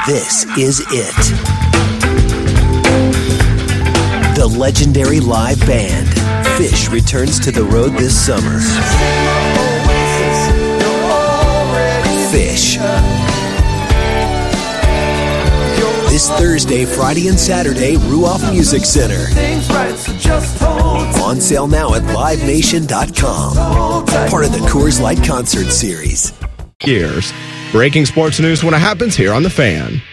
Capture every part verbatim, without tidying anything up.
This is it. The legendary live band, Phish, returns to the road this summer. Phish. This Thursday, Friday, and Saturday, Ruoff Music Center. On sale now at live nation dot com. Part of the Coors Light Concert Series. Years. Breaking sports news when it happens here on The Fan.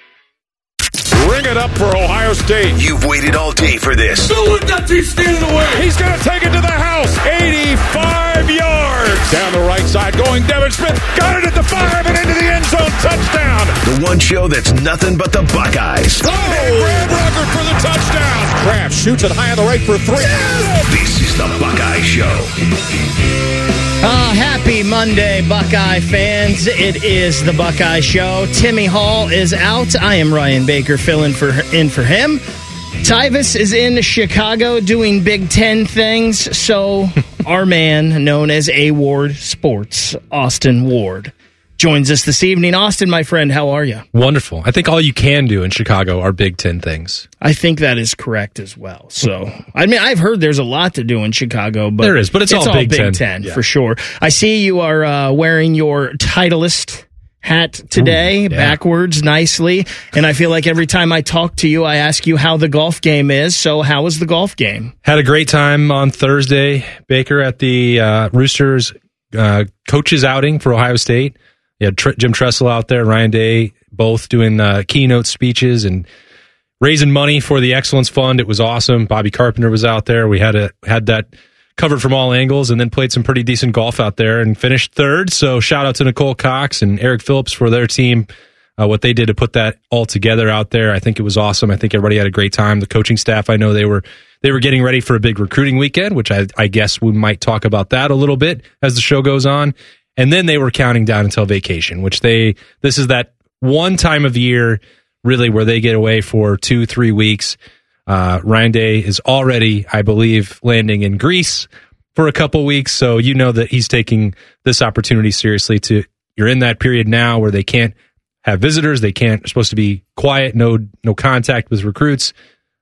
Ring it up for Ohio State. You've waited all day for this. Don't let that team stand in the way. He's going to take it to the house. eighty-five yards. Down the right side going Devin Smith. Got it at the five and into the end zone. Touchdown. The one show that's nothing but the Buckeyes. Oh, and Brad Rucker for the touchdown. Kraft shoots it high on the right for three. This is the Buckeye Show. Uh, happy Monday, Buckeye fans. It is the Buckeye Show. Timmy Hall is out. I am Ryan Baker filling for in for him. Tyvis is in Chicago doing Big Ten things. So our man, known as A Ward Sports, Austin Ward, joins us this evening. Austin, my friend, how are you? Wonderful. I think all you can do in Chicago are Big Ten things. I think that is correct as well. So, I mean, I've heard there's a lot to do in Chicago, but there is, but it's, it's all, all Big, Big Ten, Ten yeah. for sure. I see you are uh, wearing your Titleist hat today, Ooh, yeah. backwards, nicely, and I feel like every time I talk to you, I ask you how the golf game is. So, how was the golf game? Had a great time on Thursday, Baker, at the uh, Roosters uh, coaches outing for Ohio State. You had Tr- Jim Tressel out there, Ryan Day, both doing uh, keynote speeches and raising money for the Excellence Fund. It was awesome. Bobby Carpenter was out there. We had a had that covered from all angles, and then played some pretty decent golf out there and finished third. So shout out to Nicole Cox and Eric Phillips for their team, uh, what they did to put that all together out there. I think it was awesome. I think everybody had a great time. The coaching staff, I know they were they were getting ready for a big recruiting weekend, which I, I guess we might talk about that a little bit as the show goes on. And then they were counting down until vacation, which they, this is that one time of year really where they get away for two, three weeks. Uh, Ryan Day is already, I believe, landing in Greece for a couple weeks. So you know that he's taking this opportunity seriously to, you're in that period now where they can't have visitors. They can't, they're supposed to be quiet, no, no contact with recruits.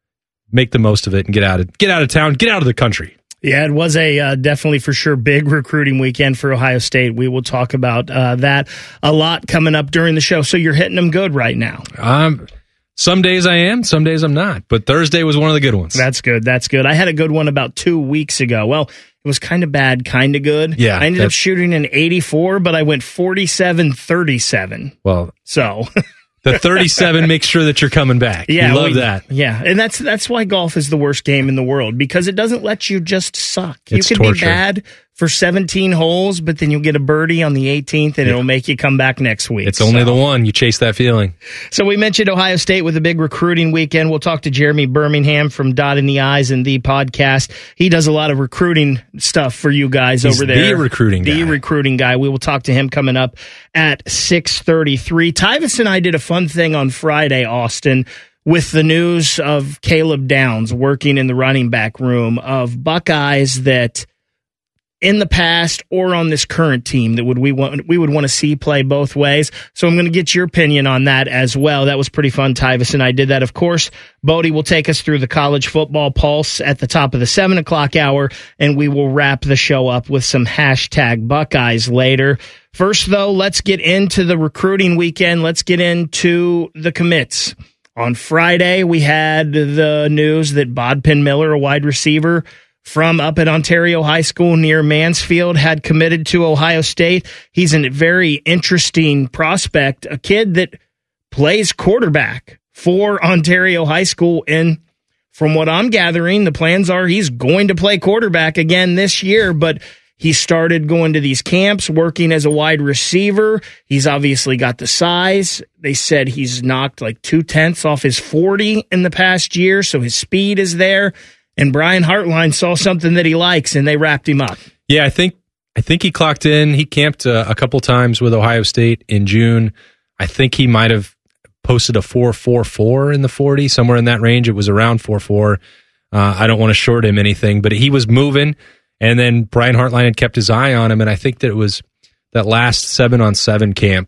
Make the most of it and get out of, get out of town, get out of the country. Yeah, it was a uh, definitely for sure big recruiting weekend for Ohio State. We will talk about uh, that a lot coming up during the show. So you're hitting them good right now. Um, some days I am, some days I'm not. But Thursday was one of the good ones. That's good. That's good. I had a good one about two weeks ago. Well, it was kind of bad, kind of good. Yeah, I ended up shooting an eighty-four, but I went forty-seven thirty-seven. Well, so the thirty-seven makes sure that you're coming back. Yeah, you love we, that. Yeah, and that's that's why golf is the worst game in the world, because it doesn't let you just suck. It's you can torture. be bad for seventeen holes, but then you'll get a birdie on the eighteenth, and yeah. it'll make you come back next week. It's only so. the one. You chase that feeling. So we mentioned Ohio State with a big recruiting weekend. We'll talk to Jeremy Birmingham from Dot in the Eyes and the podcast. He does a lot of recruiting stuff for you guys He's over there. The recruiting the guy. The recruiting guy. We will talk to him coming up at six thirty-three. Tyvis and I did a fun thing on Friday, Austin, with the news of Caleb Downs working in the running back room of Buckeyes that in the past or on this current team that would we want we would want to see play both ways. So I'm going to get your opinion on that as well. That was pretty fun. Tyvis and I did that. Of course, Bodie will take us through the college football pulse at the top of the seven o'clock hour, and we will wrap the show up with some hashtag Buckeyes later. First, though, let's get into the recruiting weekend. Let's get into the commits. On Friday, we had the news that Bodpin Miller, a wide receiver from up at Ontario High School near Mansfield, had committed to Ohio State. He's a very interesting prospect, a kid that plays quarterback for Ontario High School. And from what I'm gathering, the plans are he's going to play quarterback again this year, but he started going to these camps, working as a wide receiver. He's obviously got the size. They said he's knocked like two-tenths off his forty in the past year, so his speed is there. And Brian Hartline saw something that he likes, and they wrapped him up. Yeah, I think I think he clocked in. He camped uh, a couple times with Ohio State in June. I think he might have posted a four four four in the forty, somewhere in that range. It was around four four. Uh, I don't want to short him anything, but he was moving. And then Brian Hartline had kept his eye on him, and I think that it was that last seven on seven camp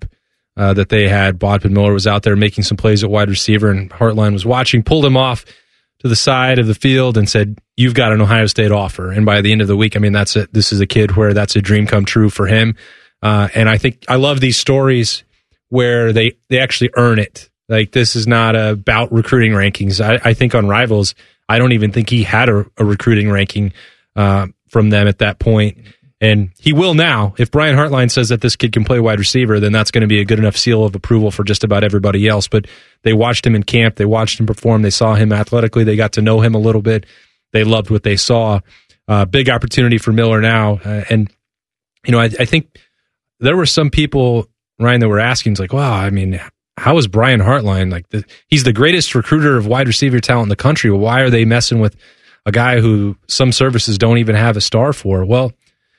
uh, that they had. Bodkin Miller was out there making some plays at wide receiver, and Hartline was watching, pulled him off to the side of the field and said, "You've got an Ohio State offer." And by the end of the week, I mean, that's a, this is a kid where that's a dream come true for him. Uh, and I think I love these stories where they, they actually earn it. Like, this is not about recruiting rankings. I, I think on Rivals, I don't even think he had a, a recruiting ranking uh, from them at that point. And he will now. If Brian Hartline says that this kid can play wide receiver, then that's going to be a good enough seal of approval for just about everybody else. But they watched him in camp. They watched him perform. They saw him athletically. They got to know him a little bit. They loved what they saw. Uh, big opportunity for Miller now. Uh, and, you know, I, I think there were some people, Ryan, that were asking, like, wow, I mean, how is Brian Hartline? Like, the, he's the greatest recruiter of wide receiver talent in the country. Well, why are they messing with a guy who some services don't even have a star for? Well,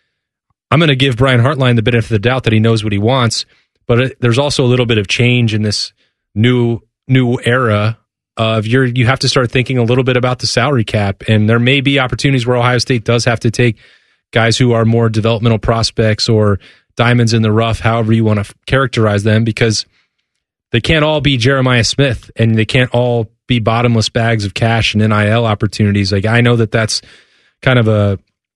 I'm going to give Brian Hartline the benefit of the doubt that he knows what he wants, but it, there's also a little bit of change in this new new era of you're, you have to start thinking a little bit about the salary cap, and there may be opportunities where Ohio State does have to take guys who are more developmental prospects or diamonds in the rough, however you want to f- characterize them, because they can't all be Jeremiah Smith, and they can't all be bottomless bags of cash and N I L opportunities. Like, I know that that's kind of a,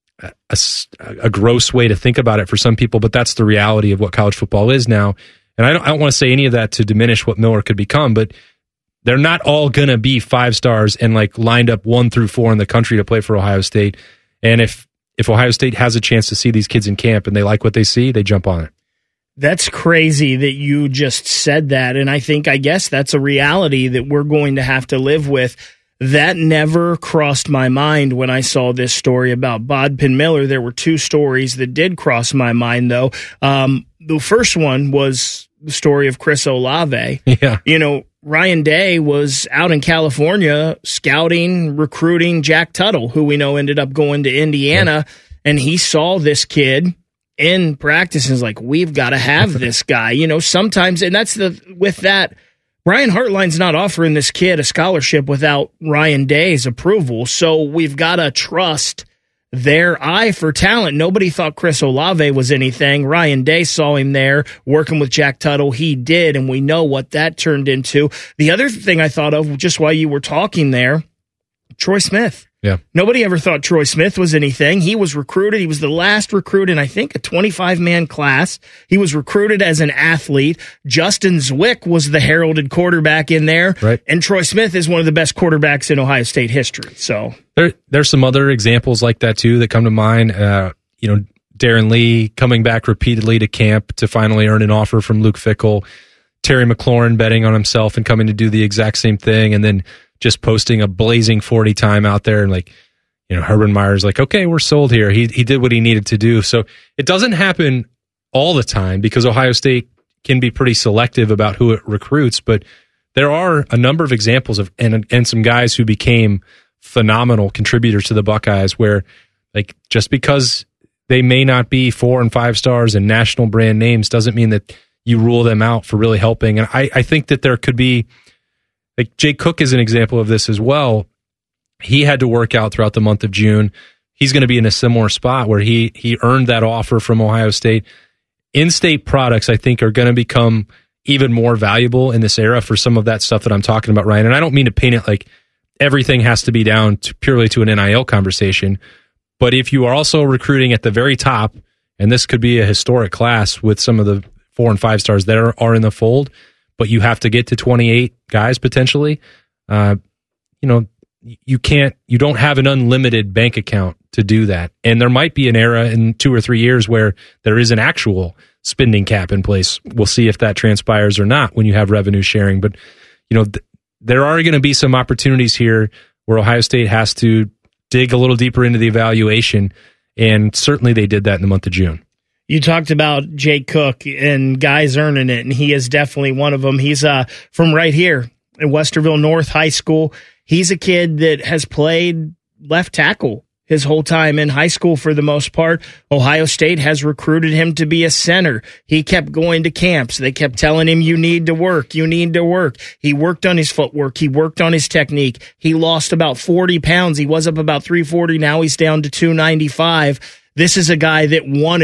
a, a gross way to think about it for some people, but that's the reality of what college football is now. And I don't, I don't want to say any of that to diminish what Miller could become, but they're not all going to be five stars and like lined up one through four in the country to play for Ohio State. And if, if Ohio State has a chance to see these kids in camp and they like what they see, they jump on it. That's crazy that you just said that. And I think, I guess that's a reality that we're going to have to live with. That never crossed my mind when I saw this story about Bodkin Miller. There were two stories that did cross my mind, though. Um, the first one was the story of Chris Olave. Yeah. You know, Ryan Day was out in California scouting, recruiting Jack Tuttle, who we know ended up going to Indiana, yeah. And he saw this kid in practice and is like, we've got to have this guy. You know, sometimes, and that's the, with that, Brian Hartline's not offering this kid a scholarship without Ryan Day's approval, so we've got to trust their eye for talent. Nobody thought Chris Olave was anything. Ryan Day saw him there working with Jack Tuttle. He did, and we know what that turned into. The other thing I thought of, just while you were talking there, Troy Smith. Yeah. Nobody ever thought Troy Smith was anything. He was recruited. He was the last recruit in, I think, a twenty-five man class. He was recruited as an athlete. Justin Zwick was the heralded quarterback in there. Right. And Troy Smith is one of the best quarterbacks in Ohio State history. So there, there's some other examples like that, too, that come to mind. Uh, you know, Darren Lee coming back repeatedly to camp to finally earn an offer from Luke Fickell. Terry McLaurin betting on himself and coming to do the exact same thing. And then just posting a blazing forty time out there, and like, you know, Urban Meyer's like, okay, we're sold here. He he did what he needed to do. So it doesn't happen all the time because Ohio State can be pretty selective about who it recruits, but there are a number of examples of and and some guys who became phenomenal contributors to the Buckeyes where, like, just because they may not be four and five stars and national brand names doesn't mean that you rule them out for really helping. And I, I think that there could be, like, Jay Cook is an example of this as well. He had to work out throughout the month of June. He's going to be in a similar spot where he he earned that offer from Ohio State. In-state products, I think, are going to become even more valuable in this era for some of that stuff that I'm talking about, Ryan. And I don't mean to paint it like everything has to be down to purely to an N I L conversation. But if you are also recruiting at the very top, and this could be a historic class with some of the four and five stars that are, are in the fold, but you have to get to twenty-eight guys potentially. Uh, you know, you can't, you don't have an unlimited bank account to do that. And there might be an era in two or three years where there is an actual spending cap in place. We'll see if that transpires or not when you have revenue sharing. But, you know, th- there are going to be some opportunities here where Ohio State has to dig a little deeper into the evaluation. And certainly they did that in the month of June. You talked about Jay Cook and guys earning it, and he is definitely one of them. He's uh, from right here in Westerville North High School. He's a kid that has played left tackle his whole time in high school for the most part. Ohio State has recruited him to be a center. He kept going to camps. They kept telling him, you need to work, you need to work. He worked on his footwork. He worked on his technique. He lost about forty pounds. He was up about three forty. Now he's down to two ninety-five. This is a guy that wanted it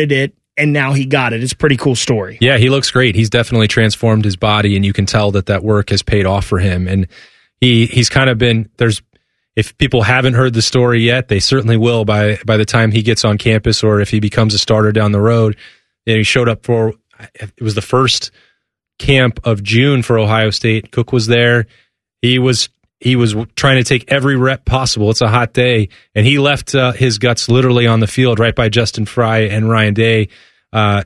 and now he got it. It's a pretty cool story. Yeah, he looks great. He's definitely transformed his body, and you can tell that that work has paid off for him. And he he's kind of been, there's, if people haven't heard the story yet, they certainly will by by the time he gets on campus, or if he becomes a starter down the road. And he showed up for, it was the first camp of June for Ohio State. Cook was there. He was he was trying to take every rep possible. It's a hot day, and he left uh, his guts literally on the field right by Justin Fry and Ryan Day. Uh,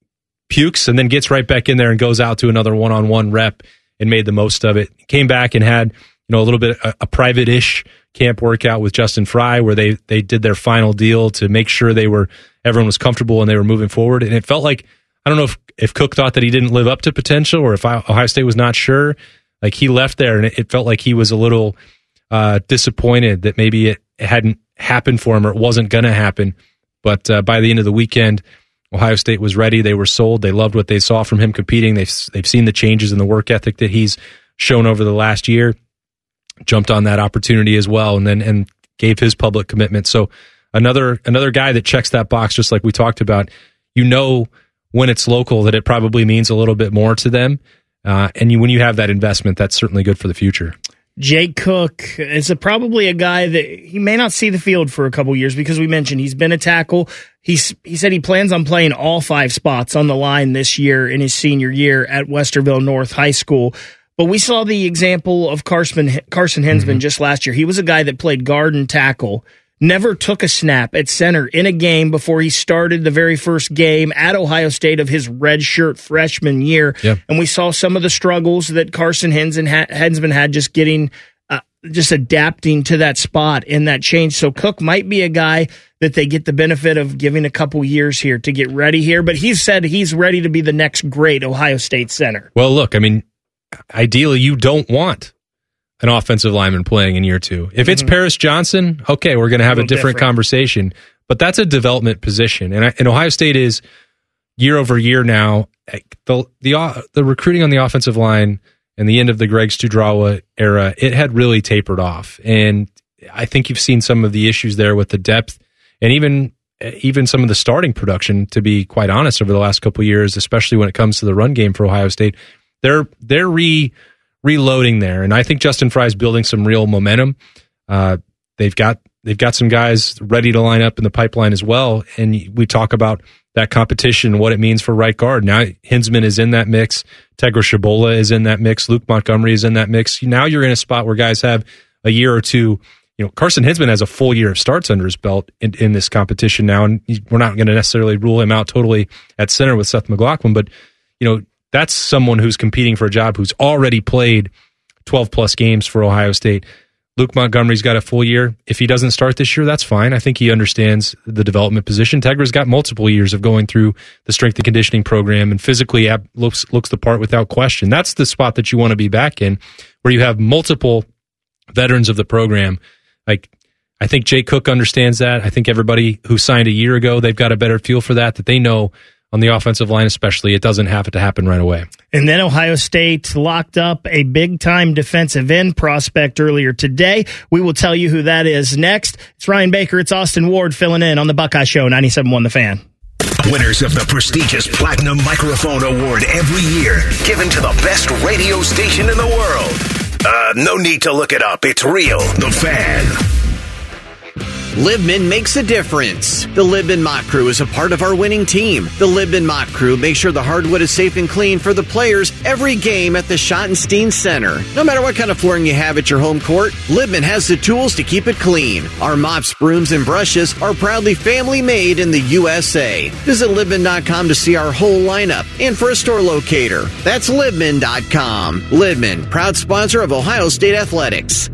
pukes and then gets right back in there and goes out to another one-on-one rep and made the most of it. Came back and had, you know, a little bit a, a private-ish camp workout with Justin Fry, where they they did their final deal to make sure they were everyone was comfortable and they were moving forward. And it felt like, I don't know if, if Cook thought that he didn't live up to potential, or if Ohio State was not sure. Like, he left there and it, it felt like he was a little uh, disappointed that maybe it, it hadn't happened for him, or it wasn't going to happen. But uh, by the end of the weekend, Ohio State was ready. They were sold. They loved what they saw from him competing. They've they've seen the changes in the work ethic that he's shown over the last year. Jumped on that opportunity as well, and then and gave his public commitment. So another another guy that checks that box, just like we talked about. You know, when it's local, that it probably means a little bit more to them. Uh, and you, when you have that investment, that's certainly good for the future. Jake Cook is a, probably a guy that he may not see the field for a couple years, because we mentioned he's been a tackle. He's, he said he plans on playing all five spots on the line this year in his senior year at Westerville North High School. But we saw the example of Carson, Carson Hinsman mm-hmm. just last year. He was a guy that played guard and tackle, never took a snap at center in a game before he started the very first game at Ohio State of his redshirt freshman year. Yep. And we saw some of the struggles that Carson Hinsman had just getting, uh, just adapting to that spot in that change. So Cook might be a guy that they get the benefit of giving a couple years here to get ready here. But he said he's ready to be the next great Ohio State center. Well, look, I mean, ideally you don't want an offensive lineman playing in year two. If it's mm-hmm. Paris Johnson, okay, we're going to have a, a different, different conversation. But that's a development position, and, I, and Ohio State is year over year now. The the the recruiting on the offensive line and the end of the Greg Studrawa era, it had really tapered off, and I think you've seen some of the issues there with the depth and even even some of the starting production. To be quite honest, over the last couple of years, especially when it comes to the run game for Ohio State, they're they're re. reloading there, and I think Justin Fry's building some real momentum. Uh, they've got they've got some guys ready to line up in the pipeline as well, and we talk about that competition and what it means for right guard. Now Hinsman is in that mix, Tegra Shabola is in that mix, Luke Montgomery is in that mix. Now you're in a spot where guys have a year or two. You know, Carson Hinsman has a full year of starts under his belt in, in this competition now, and we're not going to necessarily rule him out totally at center with Seth McLaughlin, but you know, that's someone who's competing for a job who's already played twelve plus games for Ohio State. Luke Montgomery's got a full year. If he doesn't start this year, that's fine. I think he understands the development position. Tegra's got multiple years of going through the strength and conditioning program, and physically looks looks the part without question. That's the spot that you want to be back in, where you have multiple veterans of the program. Like, I think Jay Cook understands that. I think everybody who signed a year ago, they've got a better feel for that, that they know on the offensive line especially, it doesn't have to happen right away. And then Ohio State locked up a big-time defensive end prospect earlier today. We will tell you who that is next. It's Ryan Baker. It's Austin Ward filling in on the Buckeye Show, ninety-seven point one The Fan. Winners of the prestigious Platinum Microphone Award every year, given to the best radio station in the world. Uh, no need to look it up. It's real. The Fan. Libman makes a difference. The Libman Mop Crew is a part of our winning team. The Libman Mop Crew makes sure the hardwood is safe and clean for the players every game at the Schottenstein Center. No matter what kind of flooring you have at your home court, Libman has the tools to keep it clean. Our mops, brooms, and brushes are proudly family made in the U S A. Visit Libman dot com to see our whole lineup and for a store locator. That's Libman dot com. Libman, proud sponsor of Ohio State Athletics.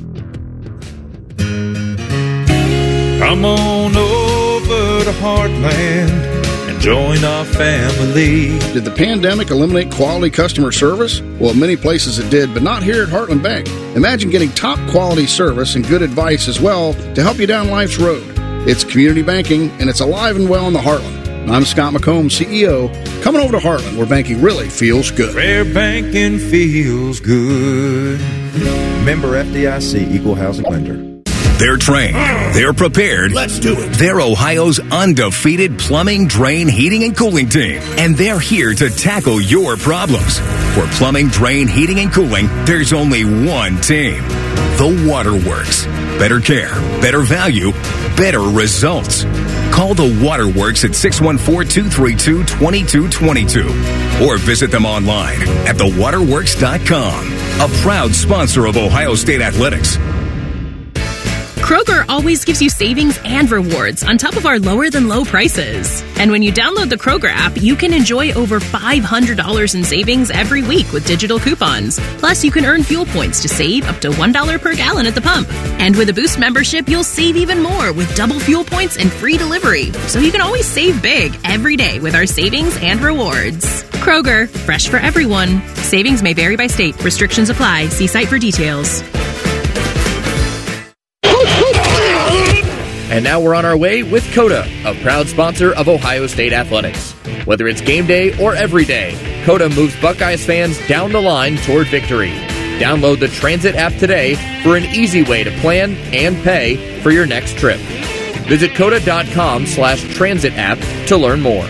Come on over to Heartland and join our family. Did the pandemic eliminate quality customer service? Well, in many places it did, but not here at Heartland Bank. Imagine getting top quality service and good advice as well to help you down life's road. It's community banking, and it's alive and well in the Heartland. I'm Scott McComb, C E O. Coming over to Heartland, where banking really feels good. Where banking feels good. Member F D I C, Equal Housing Lender. They're trained. They're prepared. Let's do it. They're Ohio's undefeated plumbing, drain, heating, and cooling team. And they're here to tackle your problems. For plumbing, drain, heating, and cooling, there's only one team. The Waterworks. Better care, better value, better results. Call the Waterworks at six one four, two three two, two two two two or visit them online at the waterworks dot com. A proud sponsor of Ohio State Athletics. Kroger always gives you savings and rewards on top of our lower-than-low prices. And when you download the Kroger app, you can enjoy over five hundred dollars in savings every week with digital coupons. Plus, you can earn fuel points to save up to one dollar per gallon at the pump. And with a Boost membership, you'll save even more with double fuel points and free delivery. So you can always save big every day with our savings and rewards. Kroger, fresh for everyone. Savings may vary by state. Restrictions apply. See site for details. And now we're on our way with Coda, a proud sponsor of Ohio State Athletics. Whether it's game day or every day, Coda moves Buckeyes fans down the line toward victory. Download the Transit app today for an easy way to plan and pay for your next trip. Visit coda.com slash transit app to learn more.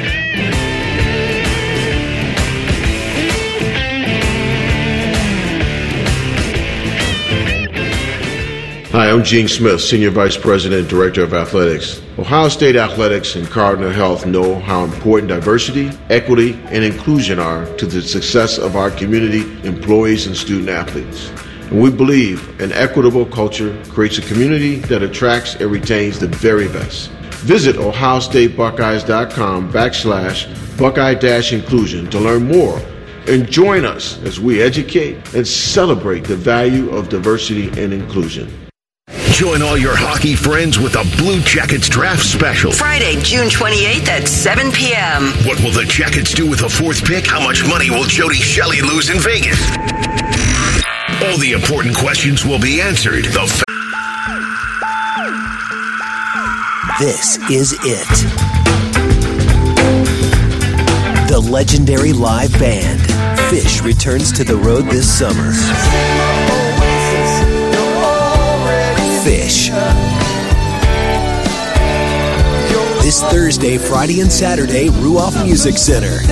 Hi, I'm Gene Smith, Senior Vice President and Director of Athletics. Ohio State Athletics and Cardinal Health know how important diversity, equity, and inclusion are to the success of our community, employees, and student athletes. And we believe an equitable culture creates a community that attracts and retains the very best. Visit ohiostatebuckeyes.com backslash Buckeye dash inclusion to learn more. And join us as we educate and celebrate the value of diversity and inclusion. Join all your hockey friends with the Blue Jackets Draft Special. Friday, June twenty-eighth at seven p.m. What will the Jackets do with the fourth pick? How much money will Jody Shelley lose in Vegas? All the important questions will be answered. The fa- This is it. The legendary live band, Fish, returns to the road this summer. Fish. This Thursday, Friday, and Saturday, Ruoff Music Center.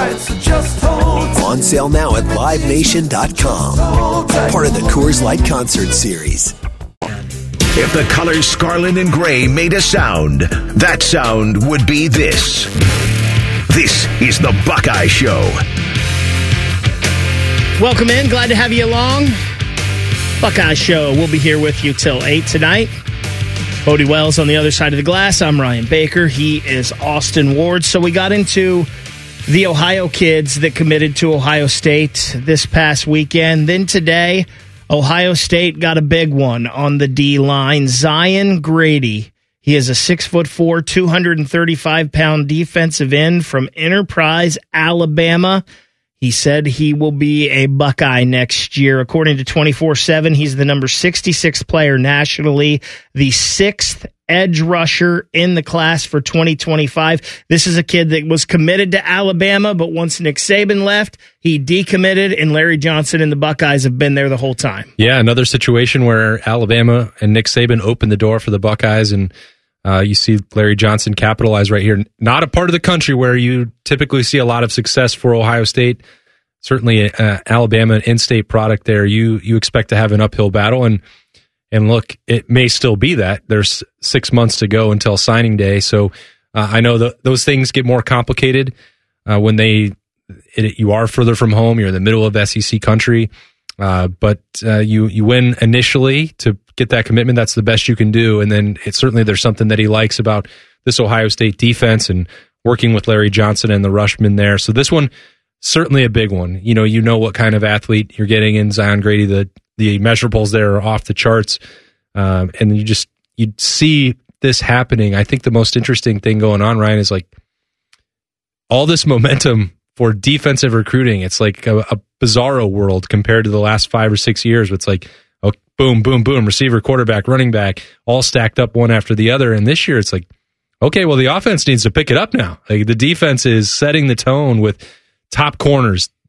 On sale now at live nation dot com. Part of the Coors Light Concert Series. If the colors scarlet and gray made a sound, that sound would be this. This is the Buckeye Show. Welcome in. Glad to have you along. Buckeye Show. We'll be here with you till eight tonight. Bodie Wells on the other side of the glass. I'm Ryan Baker. He is Austin Ward. So we got into the Ohio kids that committed to Ohio State this past weekend. Then today, Ohio State got a big one on the D line. Zion Grady. He is a six foot four, two hundred thirty-five pound defensive end from Enterprise, Alabama. He said he will be a Buckeye next year. According to twenty-four seven, he's the number sixty-six player nationally, the sixth edge rusher in the class for twenty twenty-five. This is a kid that was committed to Alabama, but once Nick Saban left, he decommitted, and Larry Johnson and the Buckeyes have been there the whole time. Yeah, another situation where Alabama and Nick Saban opened the door for the Buckeyes, and uh, you see Larry Johnson capitalize right here. Not a part of the country where you typically see a lot of success for Ohio State. Certainly, uh, Alabama in-state product there. You you expect to have an uphill battle, and and look, it may still be that. There's six months to go until signing day, so uh, I know that those things get more complicated uh, when they it, you are further from home. You're in the middle of S E C country, uh, but uh, you you win initially to get that commitment. That's the best you can do, and then it, certainly there's something that he likes about this Ohio State defense and working with Larry Johnson and the Rushmen there. So this one. Certainly a big one. You know, you know what kind of athlete you're getting in Zion Grady. The the measurables there are off the charts, um, and you just you see this happening. I think the most interesting thing going on, Ryan, is like all this momentum for defensive recruiting. It's like a, a bizarro world compared to the last five or six years. It's like oh, boom, boom, boom, receiver, quarterback, running back, all stacked up one after the other. And this year, it's like okay, well the offense needs to pick it up now. Like the defense is setting the tone with top corners,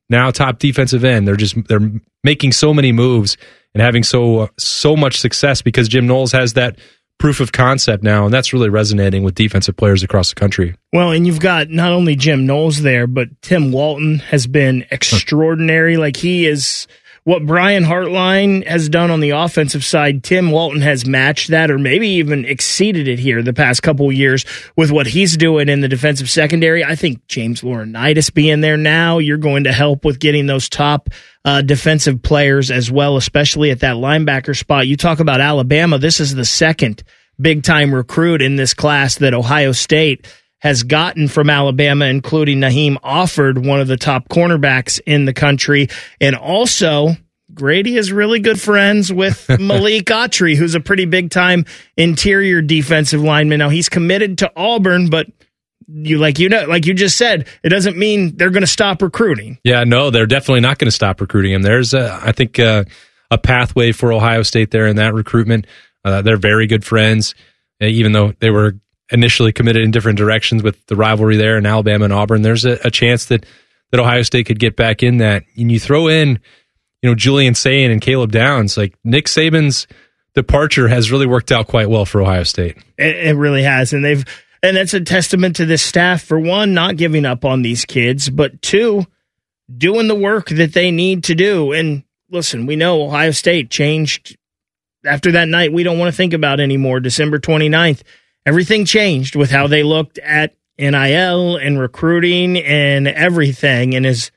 now top defensive end. They're just they're making so many moves and having so uh, so much success because Jim Knowles has that proof of concept now, and that's really resonating with defensive players across the country. Well, and you've got not only Jim Knowles there, but Tim Walton has been extraordinary. Like he is what Brian Hartline has done on the offensive side. Tim Walton has matched that, or maybe even exceeded it here the past couple of years with what he's doing in the defensive secondary. I think James Laurinaitis being there now, you're going to help with getting those top uh, defensive players as well, especially at that linebacker spot. You talk about Alabama. This is the second big-time recruit in this class that Ohio State has gotten from Alabama, including Naheem Offord, one of the top cornerbacks in the country. And also, Grady is really good friends with Malik Autry, who's a pretty big-time interior defensive lineman. Now, he's committed to Auburn, but you like you know, like you just said, it doesn't mean they're going to stop recruiting. Yeah, no, they're definitely not going to stop recruiting him. There's, a, I think, uh, a pathway for Ohio State there in that recruitment. Uh, they're very good friends, even though they were initially committed in different directions with the rivalry there in Alabama and Auburn. There's a, a chance that, that Ohio State could get back in that. And you throw in, you know, Julian Sayin and Caleb Downs, like Nick Saban's departure has really worked out quite well for Ohio State. It, it really has. And they've, and that's a testament to this staff, for one, not giving up on these kids, but two, doing the work that they need to do. And listen, we know Ohio State changed after that night. We don't want to think about anymore. December twenty-ninth, everything changed with how they looked at N I L and recruiting and everything. And as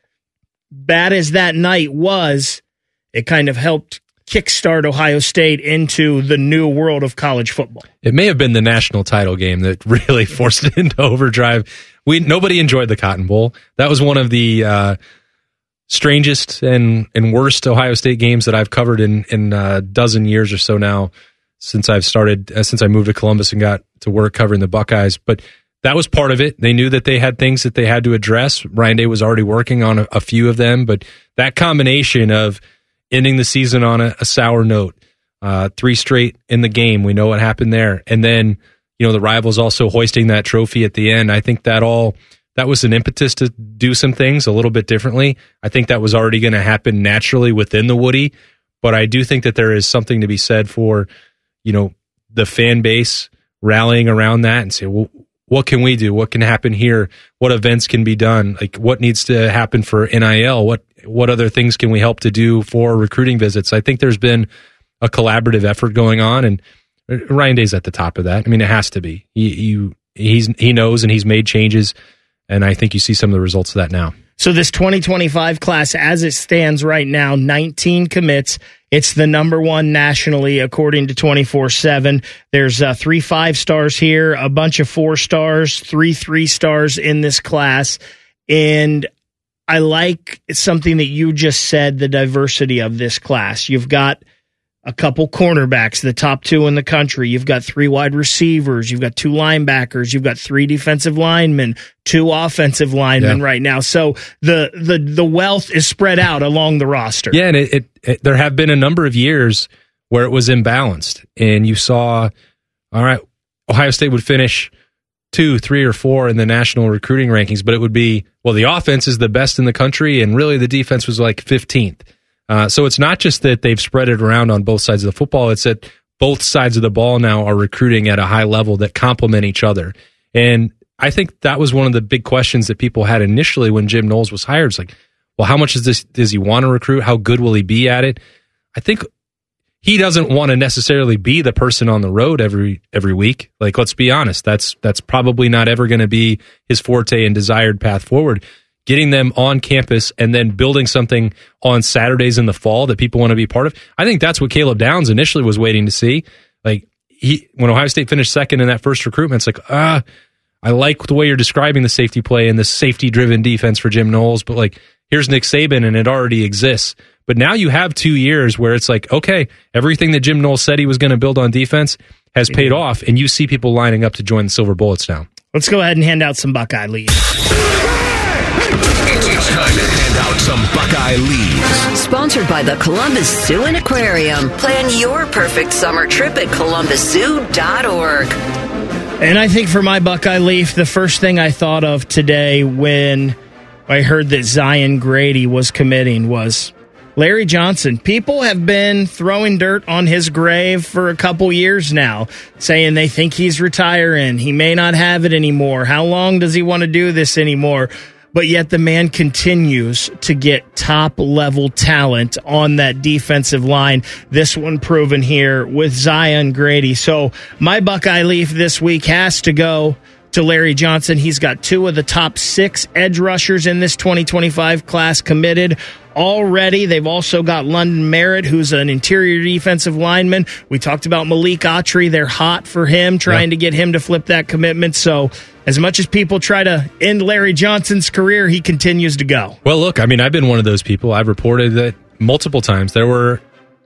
bad as that night was, it kind of helped kickstart Ohio State into the new world of college football. It may have been the national title game that really forced it into overdrive. We nobody enjoyed the Cotton Bowl. That was one of the uh, strangest and, and worst Ohio State games that I've covered in in a dozen years or so now, since I've started, uh, since I moved to Columbus and got to work covering the Buckeyes. But that was part of it. They knew that they had things that they had to address. Ryan Day was already working on a, a few of them, but that combination of ending the season on a, a sour note, uh, three straight in the game, we know what happened there, and then you know the rivals also hoisting that trophy at the end. I think that all that was an impetus to do some things a little bit differently. I think that was already going to happen naturally within the Woody, but I do think that there is something to be said for, you know, the fan base rallying around that and say, well, what can we do? What can happen here? What events can be done? Like, what needs to happen for N I L? What what other things can we help to do for recruiting visits? I think there's been a collaborative effort going on, and Ryan Day's at the top of that. I mean, it has to be. He you, he's he knows, and he's made changes, and I think you see some of the results of that now. So this twenty twenty-five class, as it stands right now, nineteen commits. It's the number one nationally, according to twenty-four seven. There's uh, three five stars here, a bunch of four stars, three three stars in this class. And I like something that you just said, the diversity of this class. You've got a couple cornerbacks, the top two in the country. You've got three wide receivers. You've got two linebackers. You've got three defensive linemen, two offensive linemen yeah. right now. So the, the the wealth is spread out along the roster. Yeah, and it, it, it there have been a number of years where it was imbalanced, and you saw, all right, Ohio State would finish two, three, or four in the national recruiting rankings, but it would be, well, the offense is the best in the country, and really the defense was like fifteenth. Uh, so it's not just that they've spread it around on both sides of the football, it's that both sides of the ball now are recruiting at a high level that complement each other. And I think that was one of the big questions that people had initially when Jim Knowles was hired. It's like, well, how much is this, does he want to recruit? How good will he be at it? I think he doesn't want to necessarily be the person on the road every every week. Like, let's be honest, that's that's probably not ever going to be his forte and desired path forward. Getting them on campus and then building something on Saturdays in the fall that people want to be part of. I think that's what Caleb Downs initially was waiting to see. Like, he, when Ohio State finished second in that first recruitment, it's like, ah, uh, I like the way you're describing the safety play and the safety-driven defense for Jim Knowles, but like, here's Nick Saban and it already exists. But now you have two years where it's like, okay, everything that Jim Knowles said he was going to build on defense has paid off, and you see people lining up to join the Silver Bullets now. Let's go ahead and hand out some Buckeye leads. It's time to hand out some Buckeye leads. Sponsored by the Columbus Zoo and Aquarium. Plan your perfect summer trip at columbus zoo dot org. And I think for my Buckeye Leaf, the first thing I thought of today when I heard that Zion Grady was committing was Larry Johnson. People have been throwing dirt on his grave for a couple years now, saying they think he's retiring. He may not have it anymore. How long does he want to do this anymore? But yet the man continues to get top-level talent on that defensive line. This one proven here with Zion Grady. So my Buckeye Leaf this week has to go to Larry Johnson. He's got two of the top six edge rushers in this twenty twenty-five class committed already. They've also got London Merritt, who's an interior defensive lineman. We talked about Malik Autry. They're hot for him, trying yeah. to get him to flip that commitment. So as much as people try to end Larry Johnson's career, he continues to go. Well, look, I mean, I've been one of those people. I've reported that multiple times. There were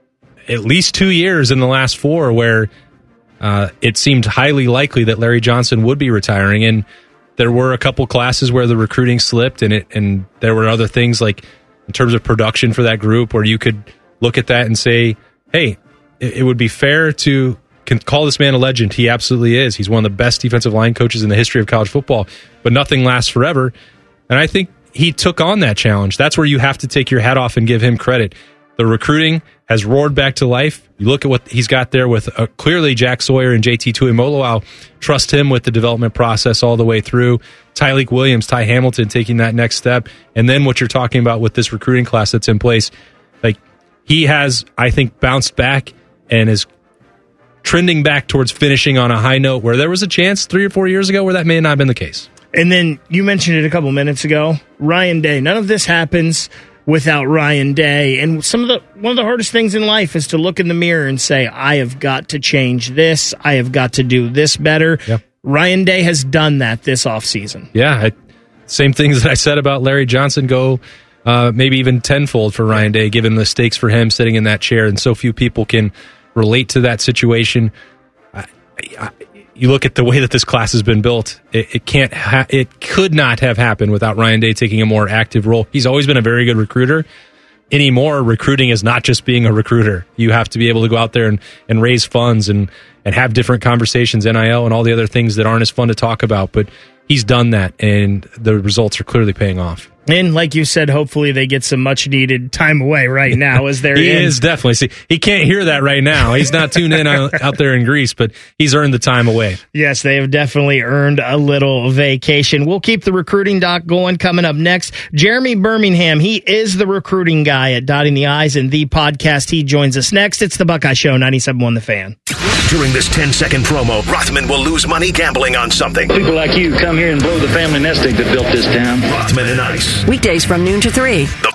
at least two years in the last four where Uh, it seemed highly likely that Larry Johnson would be retiring, and there were a couple classes where the recruiting slipped, and it and there were other things like in terms of production for that group where you could look at that and say, hey, it, it would be fair to can call this man a legend. He absolutely is. He's one of the best defensive line coaches in the history of college football, but nothing lasts forever. And I think he took on that challenge. That's where you have to take your hat off and give him credit. The recruiting has roared back to life. You look at what he's got there with uh, clearly Jack Sawyer and J T Tuimoloau. Trust him with the development process all the way through. Tyleik Williams, Ty Hamilton taking that next step. And then what you're talking about with this recruiting class that's in place. Like, he has, I think, bounced back and is trending back towards finishing on a high note where there was a chance three or four years ago where that may not have been the case. And then you mentioned it a couple minutes ago, Ryan Day. None of this happens without Ryan Day. And some of the one of the hardest things in life is to look in the mirror and say, I have got to change this. I have got to do this better. Yep. Ryan Day has done that this offseason. Yeah, I, same things that I said about Larry Johnson go uh, maybe even tenfold for Ryan Day, given the stakes for him sitting in that chair, and so few people can relate to that situation. I, I, you look at the way that this class has been built, it, it can't, ha- it could not have happened without Ryan Day taking a more active role. He's always been a very good recruiter. Anymore, recruiting is not just being a recruiter. You have to be able to go out there and, and raise funds and, and have different conversations, N I L and all the other things that aren't as fun to talk about. But he's done that, and the results are clearly paying off. And like you said, hopefully they get some much-needed time away right now as they're he in. is definitely. See, he can't hear that right now. He's not tuned in out there in Greece, but he's earned the time away. Yes, they have definitely earned a little vacation. We'll keep the recruiting doc going. Coming up next, Jeremy Birmingham. He is the recruiting guy at Dotting the I's and the podcast. He joins us next. It's the Buckeye Show, ninety-seven point one The Fan. During this ten-second promo, Rothman will lose money gambling on something. People like you come here and blow the family nest egg that built this town. Rothman and Ice. Weekdays from noon to three. The-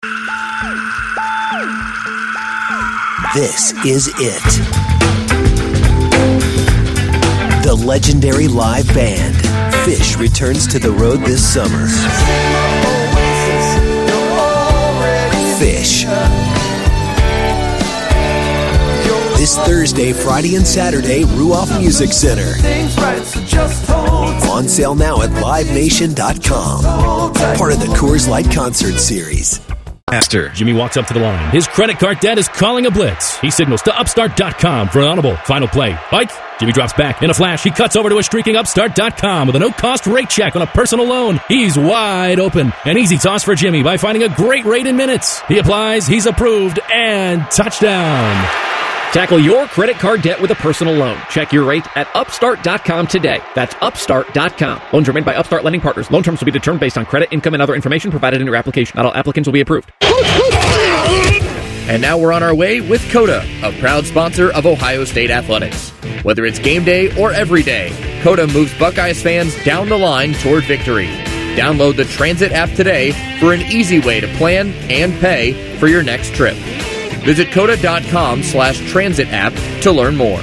This is it. The legendary live band, Fish, returns to the road this summer. Fish. This Thursday, Friday, and Saturday, Ruoff Music Center. On sale now at live nation dot com. Part of the Coors Light Concert Series. Master. Jimmy walks up to the line. His credit card debt is calling a blitz. He signals to upstart dot com for an audible. Final play. Bike. Jimmy drops back. In a flash, he cuts over to a streaking upstart dot com with a no-cost rate check on a personal loan. He's wide open. An easy toss for Jimmy by finding a great rate in minutes. He applies, he's approved, and touchdown. Tackle your credit card debt with a personal loan. Check your rate at upstart dot com today. That's upstart dot com. Loans are made by Upstart Lending Partners. Loan terms will be determined based on credit, income, and other information provided in your application. Not all applicants will be approved. And now we're on our way with Coda, a proud sponsor of Ohio State Athletics. Whether it's game day or every day, Coda moves Buckeyes fans down the line toward victory. Download the Transit app today for an easy way to plan and pay for your next trip. Visit coda.com slash transit app to learn more.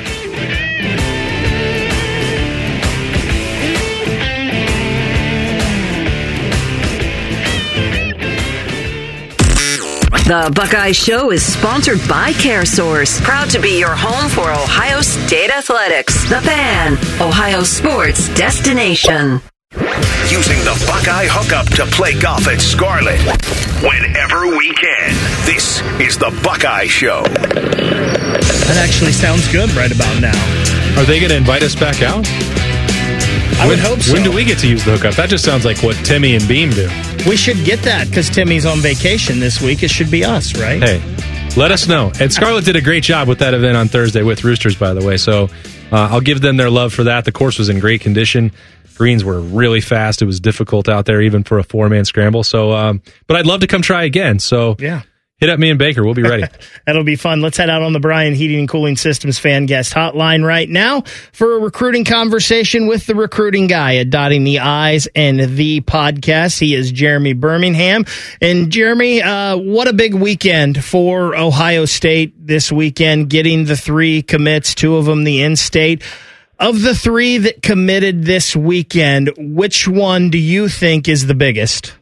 The Buckeye Show is sponsored by CareSource. Proud to be your home for Ohio State Athletics. The Fan, Ohio sports destination. Using the Buckeye hookup to play golf at Scarlet whenever we can. This is the Buckeye Show. That actually sounds good right about now. Are they going to invite us back out? I when, would hope so. When do we get to use the hookup? That just sounds like what Timmy and Beam do. We should get that because Timmy's on vacation this week. It should be us, right? Hey, let us know. And Scarlett did a great job with that event on Thursday with Roosters, by the way. So uh, I'll give them their love for that. The course was in great condition. Greens were really fast. It was difficult out there, even for a four-man scramble. So, um, but I'd love to come try again. So yeah. Hit up me and Baker. We'll be ready. That'll be fun. Let's head out on the Brian Heating and Cooling Systems fan guest hotline right now for a recruiting conversation with the recruiting guy at Dotting the I's and the podcast. He is Jeremy Birmingham. And Jeremy, uh, what a big weekend for Ohio State this weekend, getting the three commits, two of them the in-state. Of the three that committed this weekend, which one do you think is the biggest?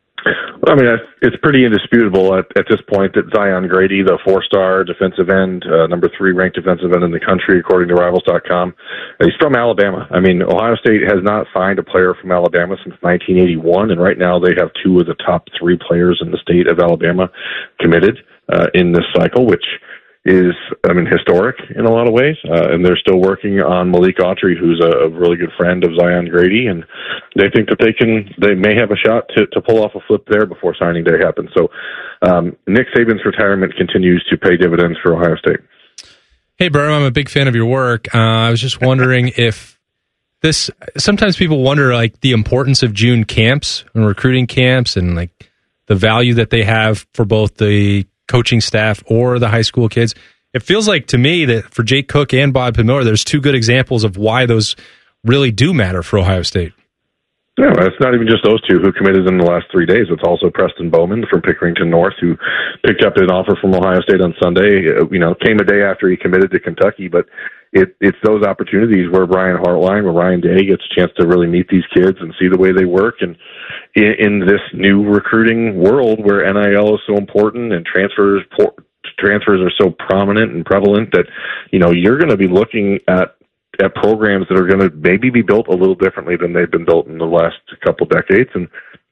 I mean, it's pretty indisputable at, at this point that Zion Grady, the four-star defensive end, uh, number three ranked defensive end in the country, according to Rivals dot com, he's from Alabama. I mean, Ohio State has not signed a player from Alabama since nineteen eighty-one, and right now they have two of the top three players in the state of Alabama committed uh, in this cycle, which is, I mean, historic in a lot of ways. Uh, and they're still working on Malik Autry, who's a, a really good friend of Zion Grady, and they think that they can, they may have a shot to, to pull off a flip there before signing day happens. So um, Nick Saban's retirement continues to pay dividends for Ohio State. Hey, Berm, I'm a big fan of your work. Uh, I was just wondering if this, sometimes people wonder, like, the importance of June camps and recruiting camps and, like, the value that they have for both the coaching staff or the high school kids. It feels like to me that for Jake Cook and Bob Miller, there's two good examples of why those really do matter for Ohio State. No, it's not even just those two who committed in the last three days. It's also Preston Bowman from Pickerington North, who picked up an offer from Ohio State on Sunday. You know, came a day after he committed to Kentucky, but it, it's those opportunities where Brian Hartline, where Ryan Day gets a chance to really meet these kids and see the way they work. And in, in this new recruiting world where N I L is so important and transfers transfers are so prominent and prevalent, that, you know, you're going to be looking at at programs that are going to maybe be built a little differently than they've been built in the last couple decades. And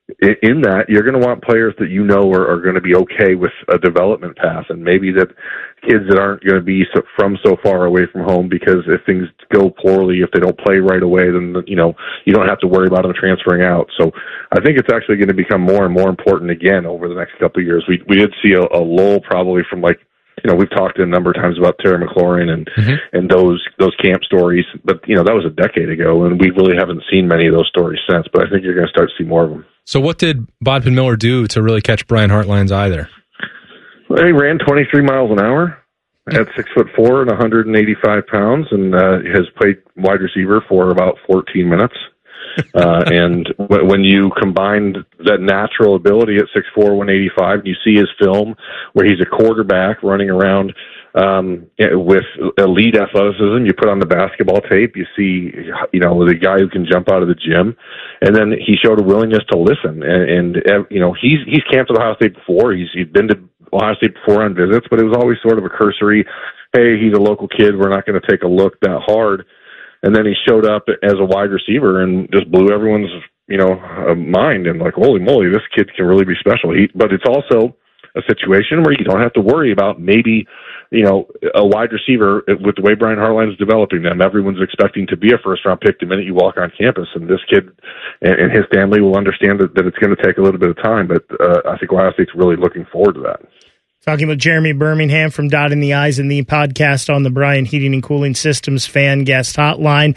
in that, you're going to want players that you know are, are going to be okay with a development path, and maybe that kids that aren't going to be so, from so far away from home, because if things go poorly, if they don't play right away, then, you know, you don't have to worry about them transferring out. So I think it's actually going to become more and more important again over the next couple of years. We we did see a, a lull probably from, like, you know, we've talked a number of times about Terry McLaurin and mm-hmm. and those those camp stories, but, you know, that was a decade ago, and we really haven't seen many of those stories since. But I think you're going to start to see more of them. So what did Bodman Miller do to really catch Brian Hartline's eye there? Well, he ran twenty-three miles an hour at six foot four and one hundred eighty-five pounds, and uh, has played wide receiver for about fourteen minutes. uh, and w- when you combine that natural ability at six foot four, one eighty-five, you see his film where he's a quarterback running around um, with elite athleticism. You put on the basketball tape, you see, you know, the guy who can jump out of the gym, and then he showed a willingness to listen. And, and uh, you know, he's he's camped at Ohio State before. He's he's been to Ohio State before on visits, but it was always sort of a cursory, hey, he's a local kid, we're not going to take a look that hard. And then he showed up as a wide receiver and just blew everyone's, you know, uh, mind, and like, holy moly, this kid can really be special. He, but it's also a situation where you don't have to worry about maybe, you know, a wide receiver with the way Brian Hartline is developing them. Everyone's expecting to be a first round pick the minute you walk on campus, and this kid and, and his family will understand that, that it's going to take a little bit of time. But uh, I think Ohio State's really looking forward to that. Talking with Jeremy Birmingham from Dotting the I's and the podcast on the Brian Heating and Cooling Systems fan guest hotline.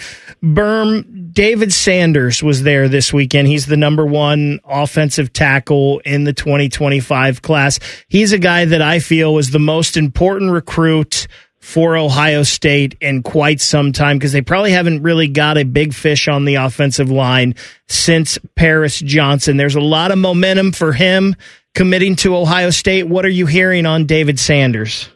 Berm, David Sanders was there this weekend. He's the number one offensive tackle in the twenty twenty-five class. He's a guy that I feel was the most important recruit for Ohio State in quite some time, because they probably haven't really got a big fish on the offensive line since Paris Johnson. There's a lot of momentum for him committing to Ohio State. What are you hearing on David Sanders?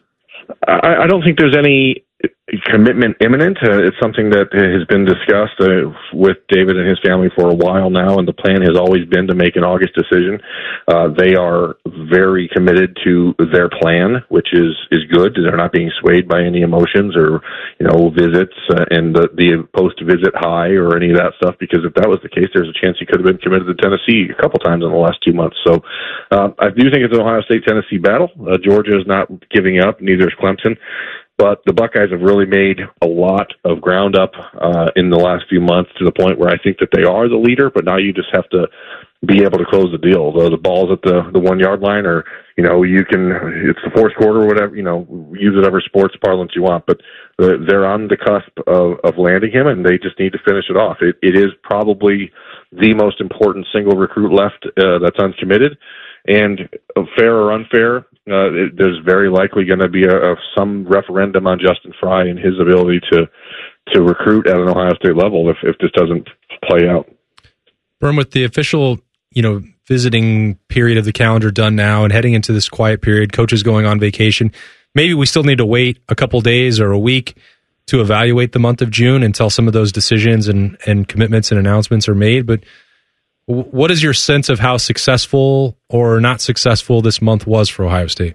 I, I don't think there's any commitment imminent. Uh, it's something that has been discussed uh, with David and his family for a while now, and the plan has always been to make an August decision. Uh, they are very committed to their plan, which is, is good. They're not being swayed by any emotions or, you know, visits uh, and the, the post-visit high or any of that stuff, because if that was the case, there's a chance he could have been committed to Tennessee a couple times in the last two months. So uh, I do think it's an Ohio State-Tennessee battle. Uh, Georgia is not giving up, neither is Clemson. but the Buckeyes have really made a lot of ground up uh, in the last few months to the point where I think that they are the leader, but now you just have to be able to close the deal. The, the ball's at the, the one-yard line, or, you know, you can, it's the fourth quarter or whatever, you know, use whatever sports parlance you want, but they're on the cusp of, of landing him, and they just need to finish it off. It, it is probably the most important single recruit left uh, that's uncommitted, and fair or unfair, uh, it, there's very likely going to be a, a, some referendum on Justin Fry and his ability to to recruit at an Ohio State level if, if this doesn't play out. Berm, with the official, you know, visiting period of the calendar done now and heading into this quiet period, coaches going on vacation, maybe we still need to wait a couple days or a week to evaluate the month of June until some of those decisions and, and commitments and announcements are made. But what is your sense of how successful or not successful this month was for Ohio State?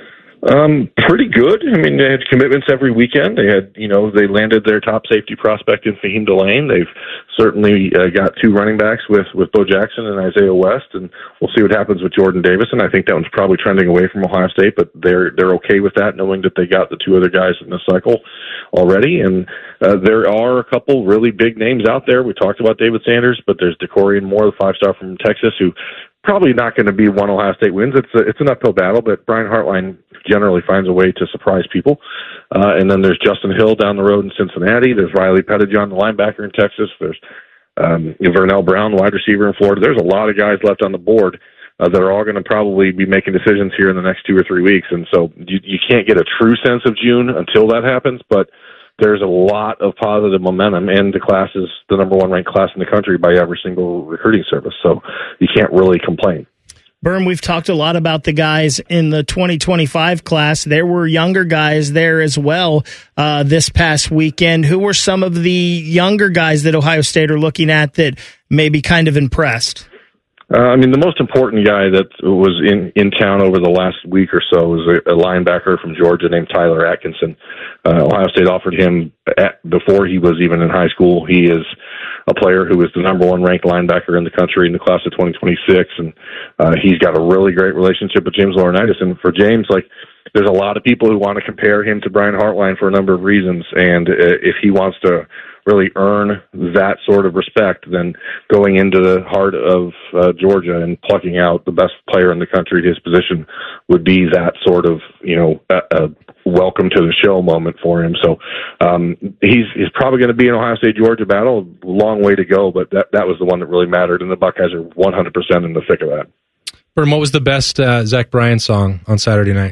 Um, pretty good. I mean, they had commitments every weekend. They had, you know, they landed their top safety prospect in Fahim Delane. They've certainly uh, got two running backs with, with Bo Jackson and Isaiah West, and we'll see what happens with Jordan Davison. I think that one's probably trending away from Ohio State, but they're they're okay with that, knowing that they got the two other guys in the cycle already. And uh, there are a couple really big names out there. We talked about David Sanders, but there's DeCorian Moore, the five-star from Texas, who probably not going to be one Ohio State wins. It's a, it's an uphill battle, but Brian Hartline generally finds a way to surprise people. Uh, and then there's Justin Hill down the road in Cincinnati. There's Riley Pettijohn, the linebacker in Texas. There's um, Vernell Brown, the wide receiver in Florida. There's a lot of guys left on the board uh, that are all going to probably be making decisions here in the next two or three weeks. And so you, you can't get a true sense of June until that happens, but there's a lot of positive momentum, and the class is the number one ranked class in the country by every single recruiting service. So you can't really complain. Berm, we've talked a lot about the guys in the twenty twenty-five class. There were younger guys there as well uh, this past weekend. Who were some of the younger guys that Ohio State are looking at that maybe kind of impressed? Uh, I mean, the most important guy that was in, in town over the last week or so was a, a linebacker from Georgia named Tyler Atkinson. Uh, Ohio State offered him at, before he was even in high school. He is a player who is the number one ranked linebacker in the country in the class of twenty twenty-six, and uh, he's got a really great relationship with James Laurinaitis. And for James, like, there's a lot of people who want to compare him to Brian Hartline for a number of reasons, and uh, if he wants to really earn that sort of respect, then going into the heart of uh, Georgia and plucking out the best player in the country at his position would be that sort of, you know, a, a welcome to the show moment for him. So um, he's he's probably going to be an Ohio State-Georgia battle. A long way to go, but that, that was the one that really mattered, and the Buckeyes are one hundred percent in the thick of that. Berm, what was the best uh, Zach Bryan song on Saturday night?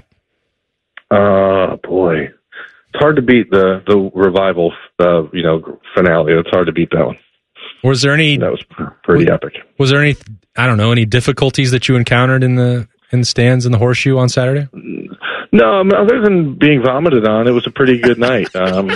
Uh, boy. It's hard to beat the the revival, uh, you know, finale. It's hard to beat that one. Was there any? That was pretty was, epic. Was there any? I don't know, any difficulties that you encountered in the in the stands in the Horseshoe on Saturday? No, other than being vomited on, it was a pretty good night. Um,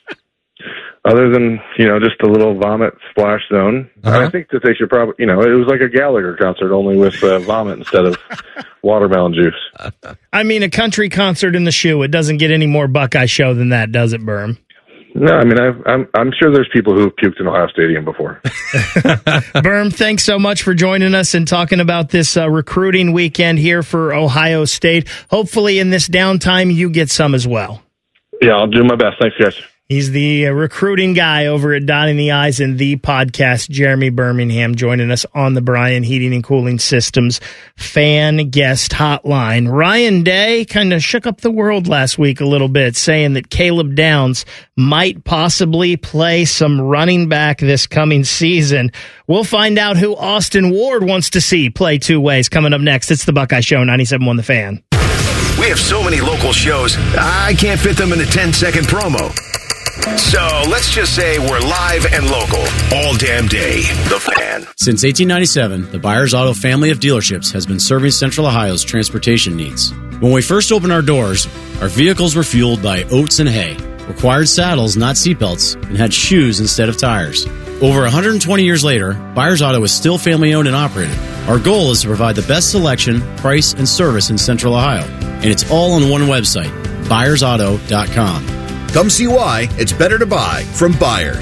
other than, you know, just a little vomit splash zone. Uh-huh. I think that they should probably, you know, it was like a Gallagher concert, only with uh, vomit instead of watermelon juice. I mean, a country concert in the shoe. It doesn't get any more Buckeye show than that, does it, Berm? No, I mean, I've, I'm I'm sure there's people who've puked in Ohio Stadium before. Berm, thanks so much for joining us and talking about this uh, recruiting weekend here for Ohio State. Hopefully in this downtime you get some as well. Yeah, I'll do my best. Thanks, guys. He's the uh, recruiting guy over at Dotting the I's and the podcast, Jeremy Birmingham, joining us on the Bryan Heating and Cooling Systems fan guest hotline. Ryan Day kind of shook up the world last week a little bit, saying that Caleb Downs might possibly play some running back this coming season. We'll find out who Austin Ward wants to see play two ways coming up next. It's the Buckeye Show, ninety-seven point one The Fan. We have so many local shows, I can't fit them in a ten-second promo. So let's just say we're live and local all damn day. The Fan. Since eighteen ninety-seven, the Byers Auto family of dealerships has been serving Central Ohio's transportation needs. When we first opened our doors, our vehicles were fueled by oats and hay, required saddles, not seatbelts, and had shoes instead of tires. Over one hundred twenty years later, Byers Auto is still family-owned and operated. Our goal is to provide the best selection, price, and service in Central Ohio. And it's all on one website, byers auto dot com. Come see why it's better to buy from Byers.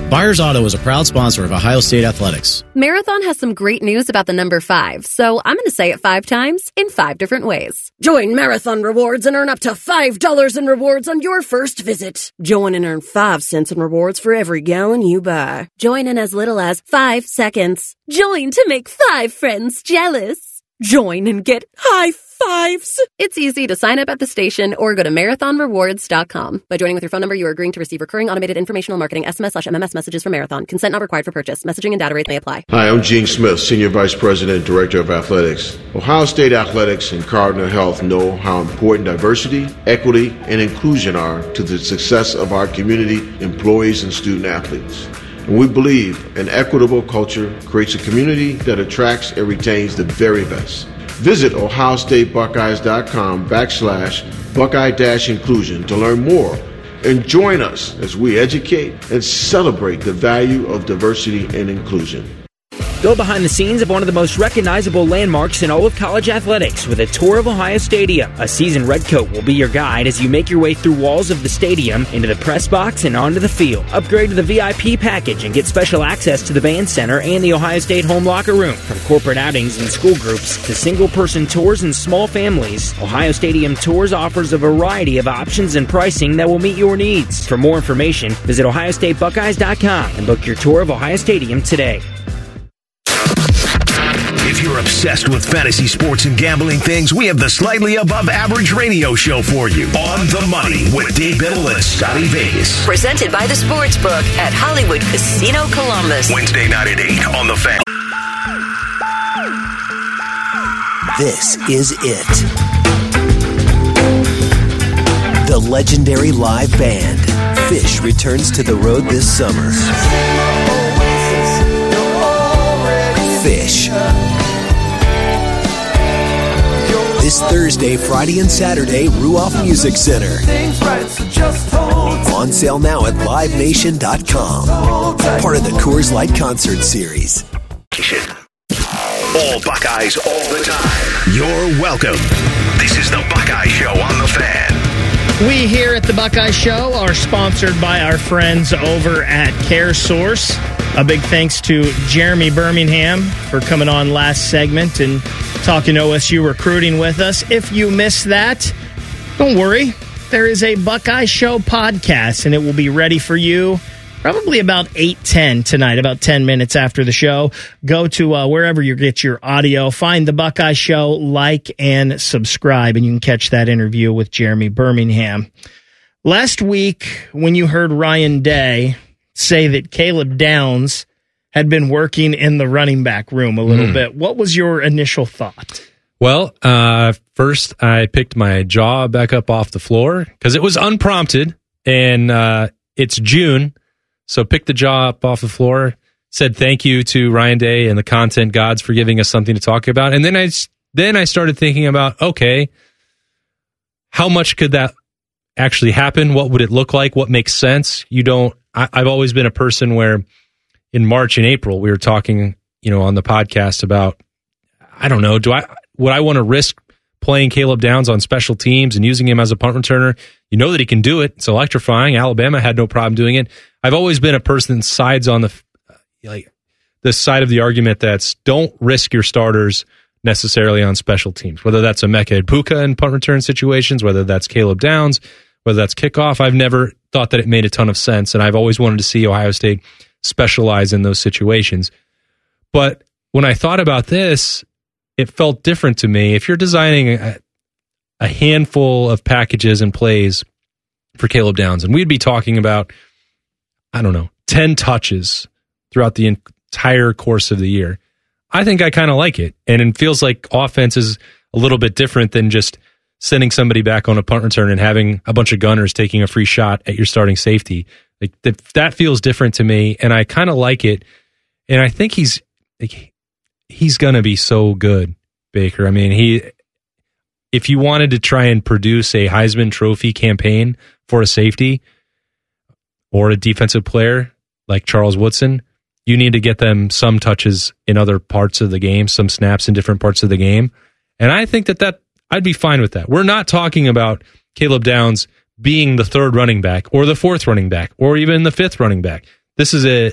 Byers Auto is a proud sponsor of Ohio State Athletics. Marathon has some great news about the number five, so I'm going to say it five times in five different ways. Join Marathon Rewards and earn up to five dollars in rewards on your first visit. Join and earn five cents in rewards for every gallon you buy. Join in as little as five seconds. Join to make five friends jealous. Join and get high fives. It's easy to sign up at the station or go to marathon rewards dot com. By joining with your phone number, you are agreeing to receive recurring automated informational marketing S M S slash M M S messages from Marathon. Consent not required for purchase. Messaging and data rates may apply. Hi, I'm Gene Smith, Senior Vice President and Director of Athletics. Ohio State Athletics and Cardinal Health know how important diversity, equity, and inclusion are to the success of our community, employees, and student athletes. And we believe an equitable culture creates a community that attracts and retains the very best. Visit ohio state buckeyes dot com backslash Buckeye dash inclusion to learn more and join us as we educate and celebrate the value of diversity and inclusion. Go behind the scenes of one of the most recognizable landmarks in all of college athletics with a tour of Ohio Stadium. A seasoned redcoat will be your guide as you make your way through walls of the stadium, into the press box, and onto the field. Upgrade to the V I P package and get special access to the band center and the Ohio State home locker room. From corporate outings and school groups to single-person tours and small families, Ohio Stadium Tours offers a variety of options and pricing that will meet your needs. For more information, visit ohio state buckeyes dot com and book your tour of Ohio Stadium today. If you're obsessed with fantasy sports and gambling things, we have the slightly above average radio show for you. On the Money with Dave Biddle and Scotty Vegas. Presented by the Sportsbook at Hollywood Casino Columbus. Wednesday night at eight on the Fan. This is it. The legendary live band, Fish, returns to the road this summer. Fish. This Thursday, Friday, and Saturday, Ruoff Music Center. On sale now at live nation dot com. Part of the Coors Light Concert Series. All Buckeyes all the time. You're welcome. This is the Buckeye Show on the Fan. We here at the Buckeye Show are sponsored by our friends over at CareSource. A big thanks to Jeremy Birmingham for coming on last segment and talking O S U recruiting with us. If you missed that, don't worry. There is a Buckeye Show podcast, and it will be ready for you probably about eight ten tonight, about ten minutes after the show. Go to uh, wherever you get your audio, find the Buckeye Show, like, and subscribe, and you can catch that interview with Jeremy Birmingham. Last week, when you heard Ryan Day say that Caleb Downs had been working in the running back room a little mm. bit, what was your initial thought? Well, uh, first I picked my jaw back up off the floor because it was unprompted, and uh, it's June, so picked the jaw up off the floor, said thank you to Ryan Day and the content gods for giving us something to talk about, and then I, then I started thinking about, okay, how much could that actually happen? What would it look like? What makes sense? You don't, I, I've always been a person where in March and April, we were talking, you know, on the podcast about, I don't know, do I, would I want to risk playing Caleb Downs on special teams and using him as a punt returner? You know that he can do it. It's electrifying. Alabama had no problem doing it. I've always been a person that sides on the, like, the side of the argument that's don't risk your starters necessarily on special teams, whether that's a Emeka Egbuka in punt return situations, whether that's Caleb Downs, whether that's kickoff. I've never thought that it made a ton of sense, and I've always wanted to see Ohio State specialize in those situations. But when I thought about this, it felt different to me. If you're designing a, a handful of packages and plays for Caleb Downs, and we'd be talking about, I don't know, ten touches throughout the entire course of the year, I think I kind of like it. And it feels like offense is a little bit different than just sending somebody back on a punt return and having a bunch of gunners taking a free shot at your starting safety. Like that, that feels different to me, and I kind of like it. And I think he's like, he's going to be so good, Baker. I mean, he if you wanted to try and produce a Heisman Trophy campaign for a safety or a defensive player like Charles Woodson, you need to get them some touches in other parts of the game, some snaps in different parts of the game. And I think that, that I'd be fine with that. We're not talking about Caleb Downs being the third running back or the fourth running back or even the fifth running back. this is a,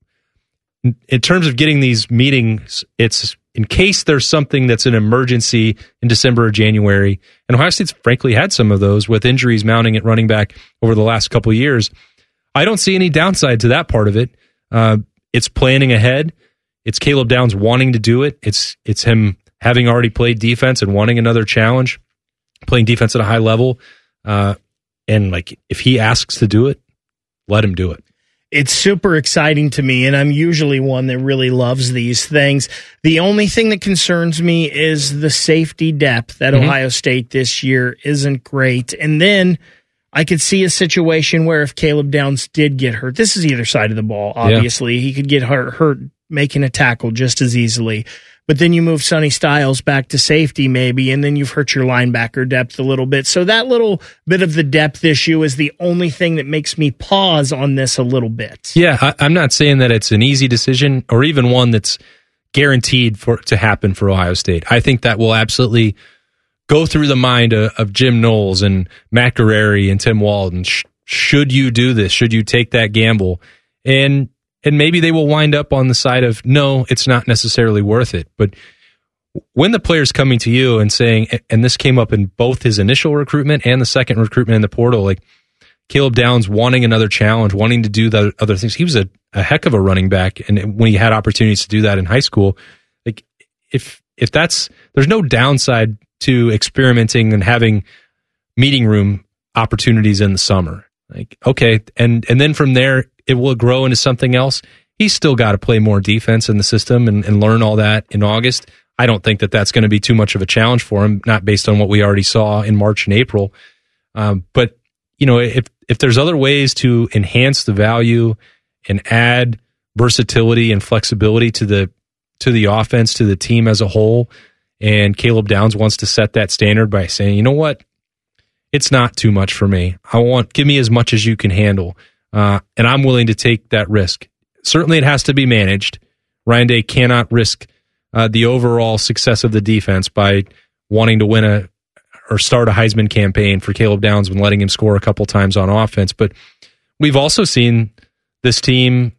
in terms of getting these meetings, it's in case there's something that's an emergency in December or January. And Ohio State's frankly had some of those with injuries mounting at running back over the last couple of years. I don't see any downside to that part of it. Uh, it's planning ahead. It's Caleb Downs wanting to do it. It's it's him having already played defense and wanting another challenge, playing defense at a high level. Uh, and like if he asks to do it, let him do it. It's super exciting to me, and I'm usually one that really loves these things. The only thing that concerns me is the safety depth at mm-hmm. Ohio State this year isn't great. And then I could see a situation where if Caleb Downs did get hurt, this is either side of the ball, obviously. Yeah. He could get hurt, hurt making a tackle just as easily. But then you move Sonny Styles back to safety maybe, and then you've hurt your linebacker depth a little bit. So that little bit of the depth issue is the only thing that makes me pause on this a little bit. Yeah, I, I'm not saying that it's an easy decision or even one that's guaranteed for to happen for Ohio State. I think that will absolutely go through the mind of, of Jim Knowles and Matt Guerrieri and Tim Walden. Sh- should you do this? Should you take that gamble? And And maybe they will wind up on the side of, no, it's not necessarily worth it. But when the player's coming to you and saying, and this came up in both his initial recruitment and the second recruitment in the portal, like Caleb Downs wanting another challenge, wanting to do the other things. He was a, a heck of a running back. And when he had opportunities to do that in high school, like if if that's, there's no downside to experimenting and having meeting room opportunities in the summer. Like, okay. And, and then from there, it will grow into something else. He's still got to play more defense in the system and, and learn all that in August. I don't think that that's going to be too much of a challenge for him, not based on what we already saw in March and April. Um, but, you know, if if there's other ways to enhance the value and add versatility and flexibility to the to the offense, to the team as a whole, and Caleb Downs wants to set that standard by saying, you know what, it's not too much for me. I want, give me as much as you can handle. Uh, and I'm willing to take that risk. Certainly it has to be managed. Ryan Day cannot risk uh, the overall success of the defense by wanting to win a or start a Heisman campaign for Caleb Downs when letting him score a couple times on offense. But we've also seen this team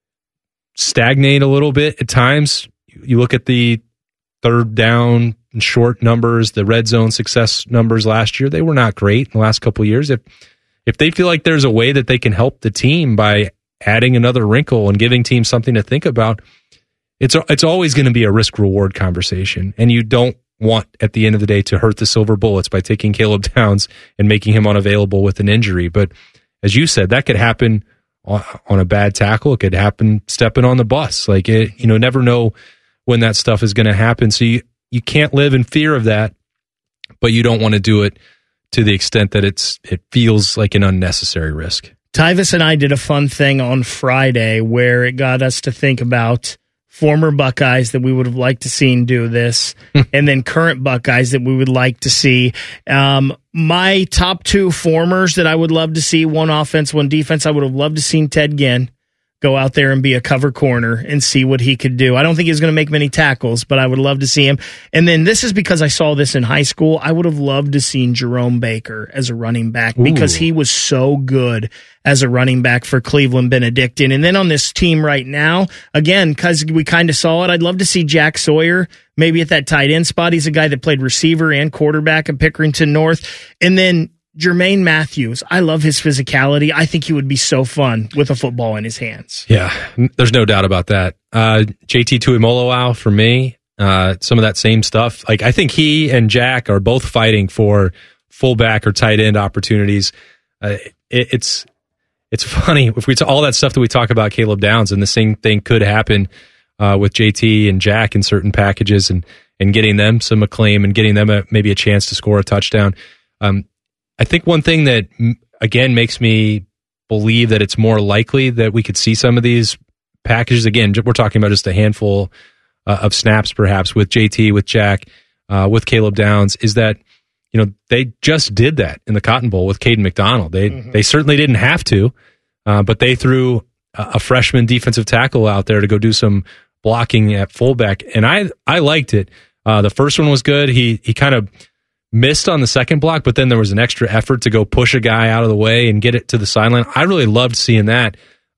stagnate a little bit at times. You look at the third down and short numbers, the red zone success numbers last year, they were not great in the last couple of years. If if they feel like there's a way that they can help the team by adding another wrinkle and giving teams something to think about, it's it's always going to be a risk-reward conversation. And you don't want, at the end of the day, to hurt the silver bullets by taking Caleb Downs and making him unavailable with an injury. But as you said, that could happen on a bad tackle. It could happen stepping on the bus. Like, it, you know, never know when that stuff is going to happen. So you, you can't live in fear of that, but you don't want to do it to the extent that it's it feels like an unnecessary risk. Tyvis and I did a fun thing on Friday where it got us to think about former Buckeyes that we would have liked to seen do this, and then current Buckeyes that we would like to see. Um, my top two formers that I would love to see, one offense, one defense, I would have loved to seen Ted Ginn go out there and be a cover corner and see what he could do. I don't think he's going to make many tackles, but I would love to see him. And then this is because I saw this in high school. I would have loved to seen Jerome Baker as a running back because Ooh. he was so good as a running back for Cleveland Benedictine. And then on this team right now, again, because we kind of saw it, I'd love to see Jack Sawyer maybe at that tight end spot. He's a guy that played receiver and quarterback at Pickerington North. And then Jermaine Matthews, I love his physicality. I think he would be so fun with a football in his hands. Yeah, there's no doubt about that. Uh, J T Tuimoloau for me, uh, some of that same stuff. Like, I think he and Jack are both fighting for fullback or tight end opportunities. Uh, it, it's it's funny if we t- all that stuff that we talk about Caleb Downs, and the same thing could happen uh, with J T and Jack in certain packages, and and getting them some acclaim and getting them a, maybe a chance to score a touchdown. Um, I think one thing that, again, makes me believe that it's more likely that we could see some of these packages. Again, we're talking about just a handful uh, of snaps, perhaps, with J T, with Jack, uh, with Caleb Downs, is that, you know, they just did that in the Cotton Bowl with Caden McDonald. They mm-hmm. they certainly didn't have to, uh, but they threw a, a freshman defensive tackle out there to go do some blocking at fullback, and I I liked it. Uh, the first one was good. He he kind of missed on the second block, but then there was an extra effort to go push a guy out of the way and get it to the sideline. I really loved seeing that.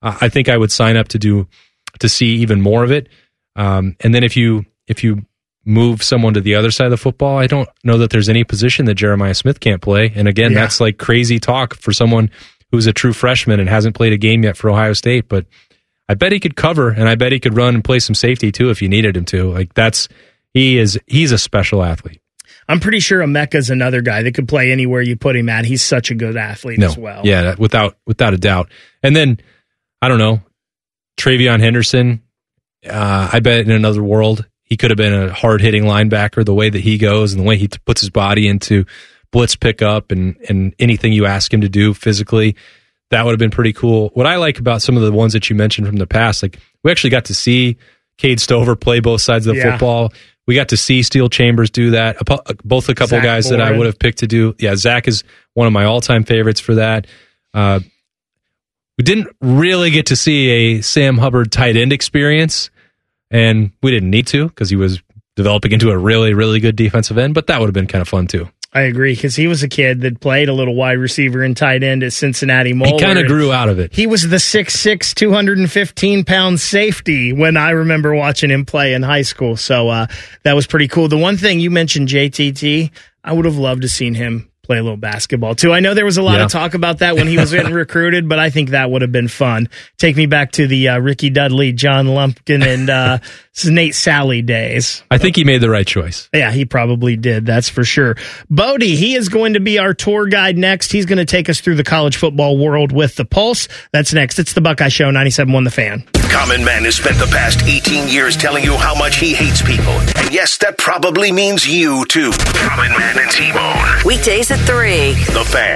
uh, I think I would sign up to do to see even more of it. Um, and then if you if you move someone to the other side of the football, I don't know that there's any position that Jeremiah Smith can't play. And again, Yeah. that's like crazy talk for someone who's a true freshman and hasn't played a game yet for Ohio State. But I bet he could cover, and I bet he could run and play some safety too if you needed him to. Like that's he is he's a special athlete. I'm pretty sure Emeka's another guy that could play anywhere you put him at. He's such a good athlete No, as well. yeah, without without a doubt. And then I don't know, Travion Henderson. Uh, I bet in another world he could have been a hard hitting linebacker. The way that he goes and the way he t- puts his body into blitz pickup and and anything you ask him to do physically, that would have been pretty cool. What I like about some of the ones that you mentioned from the past, like we actually got to see Cade Stover play both sides of the Yeah. football. We got to see Steel Chambers do that. A pu- Both a couple Zach guys that I Boren. would have picked to do. Yeah, Zach is one of my all-time favorites for that. Uh, we didn't really get to see a Sam Hubbard tight end experience, and we didn't need to because he was developing into a really, really good defensive end, but that would have been kind of fun too. I agree, because he was a kid that played a little wide receiver and tight end at Cincinnati Moeller. He kind of grew out of it. He was the six six, two hundred fifteen pound safety when I remember watching him play in high school. So uh, that was pretty cool. The one thing you mentioned, J T T, I would have loved to seen him play a little basketball too. I know there was a lot Yeah. of talk about that when he was getting recruited, but I think that would have been fun. Take me back to the uh, Ricky Dudley, John Lumpkin, and uh, Nate Sally days. I think he made the right choice. Yeah, he probably did. That's for sure. Bodie, he is going to be our tour guide next. He's going to take us through the college football world with the Pulse. That's next. It's the Buckeye Show, ninety-seven point one The Fan. Common Man has spent the past eighteen years telling you how much he hates people. And yes, that probably means you too. Common Man and T-Bone. Weekdays at three. The Fan.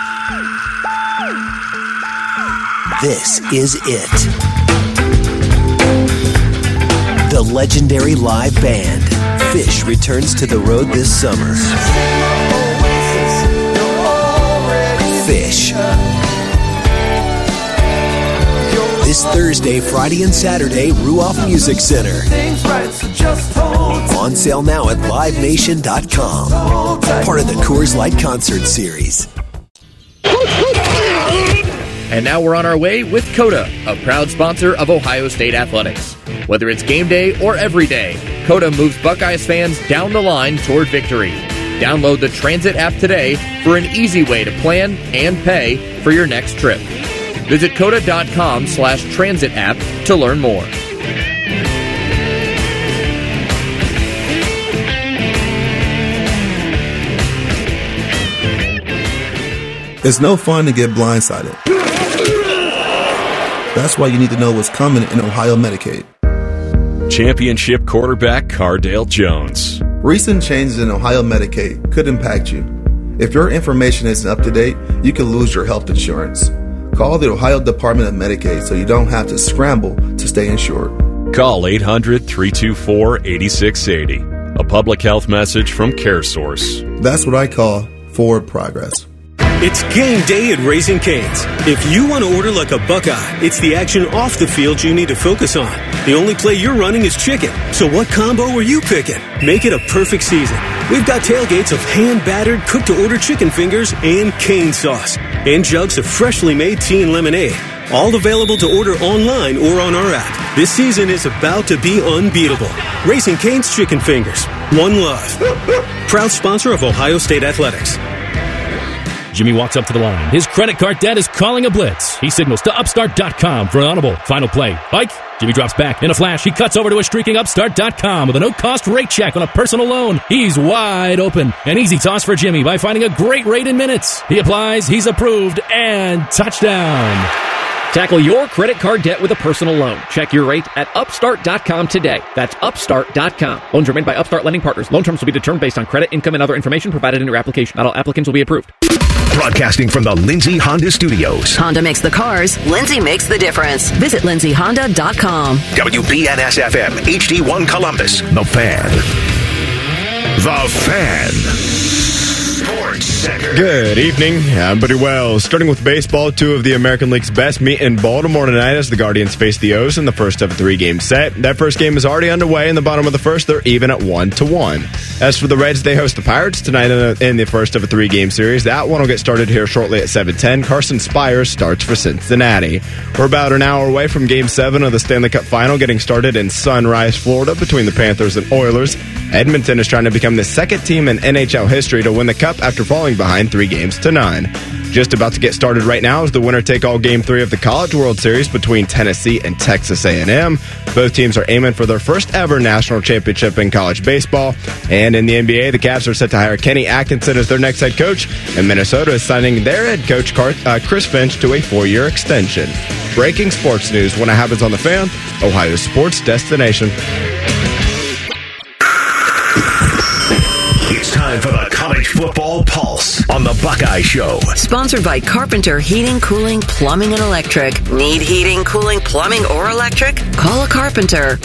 This is it. The legendary live band, Fish, returns to the road this summer. Fish. This Thursday, Friday, and Saturday, Ruoff Music Center. On sale now at live nation dot com. Part of the Coors Light Concert Series. And now we're on our way with Coda, a proud sponsor of Ohio State Athletics. Whether it's game day or every day, Coda moves Buckeyes fans down the line toward victory. Download the Transit app today for an easy way to plan and pay for your next trip. Visit coda.com slash transit app to learn more. It's no fun to get blindsided. That's why you need to know what's coming in Ohio Medicaid. Championship quarterback Cardale Jones. Recent changes in Ohio Medicaid could impact you. If your information isn't up to date, you could lose your health insurance. Call the Ohio Department of Medicaid so you don't have to scramble to stay insured. Call eight hundred, three two four, eight six eight zero. A public health message from CareSource. That's what I call forward progress. It's game day at Raising Cane's. If you want to order like a Buckeye, it's the action off the field you need to focus on. The only play you're running is chicken. So what combo are you picking? Make it a perfect season. We've got tailgates of hand-battered, cooked-to-order chicken fingers and cane sauce. And jugs of freshly made tea and lemonade. All available to order online or on our app. This season is about to be unbeatable. Raising Cane's Chicken Fingers. One love. Proud sponsor of Ohio State Athletics. Jimmy walks up to the line. His credit card debt is calling a blitz. He signals to upstart dot com for an audible. Final play. Bike. Jimmy drops back. In a flash, he cuts over to a streaking upstart dot com with a no-cost rate check on a personal loan. He's wide open. An easy toss for Jimmy by finding a great rate in minutes. He applies, he's approved, and touchdown. Tackle your credit card debt with a personal loan. Check your rate at upstart dot com today. That's upstart dot com. Loans are made by Upstart Lending Partners. Loan terms will be determined based on credit, income, and other information provided in your application. Not all applicants will be approved. Broadcasting from the Lindsay Honda Studios. Honda makes the cars. Lindsay makes the difference. Visit lindsay honda dot com. W B N S F M, H D one Columbus. The Fan. The Fan. Sports. Center. Good evening. I'm Buddy Wells. Starting with baseball, two of the American League's best meet in Baltimore tonight as the Guardians face the O's in the first of a three-game set. That first game is already underway. In the bottom of the first, they're even at one to one. As for the Reds, they host the Pirates tonight in, a, in the first of a three-game series. That one will get started here shortly at seven ten. Carson Spires starts for Cincinnati. We're about an hour away from Game seven of the Stanley Cup Final, getting started in Sunrise, Florida, between the Panthers and Oilers. Edmonton is trying to become the second team in N H L history to win the Cup after falling behind three games to none. Just about to get started right now is the winner-take-all Game three of the College World Series between Tennessee and Texas A and M. Both teams are aiming for their first-ever national championship in college baseball. And in the N B A, the Cavs are set to hire Kenny Atkinson as their next head coach, and Minnesota is signing their head coach, uh, Chris Finch, to a four-year extension. Breaking sports news when it happens on The Fan, Ohio sports destination. It's time for the College Football Pulse on the Buckeye Show. Sponsored by Carpenter Heating, Cooling, Plumbing, and Electric. Need heating, cooling, plumbing, or electric? Call a carpenter.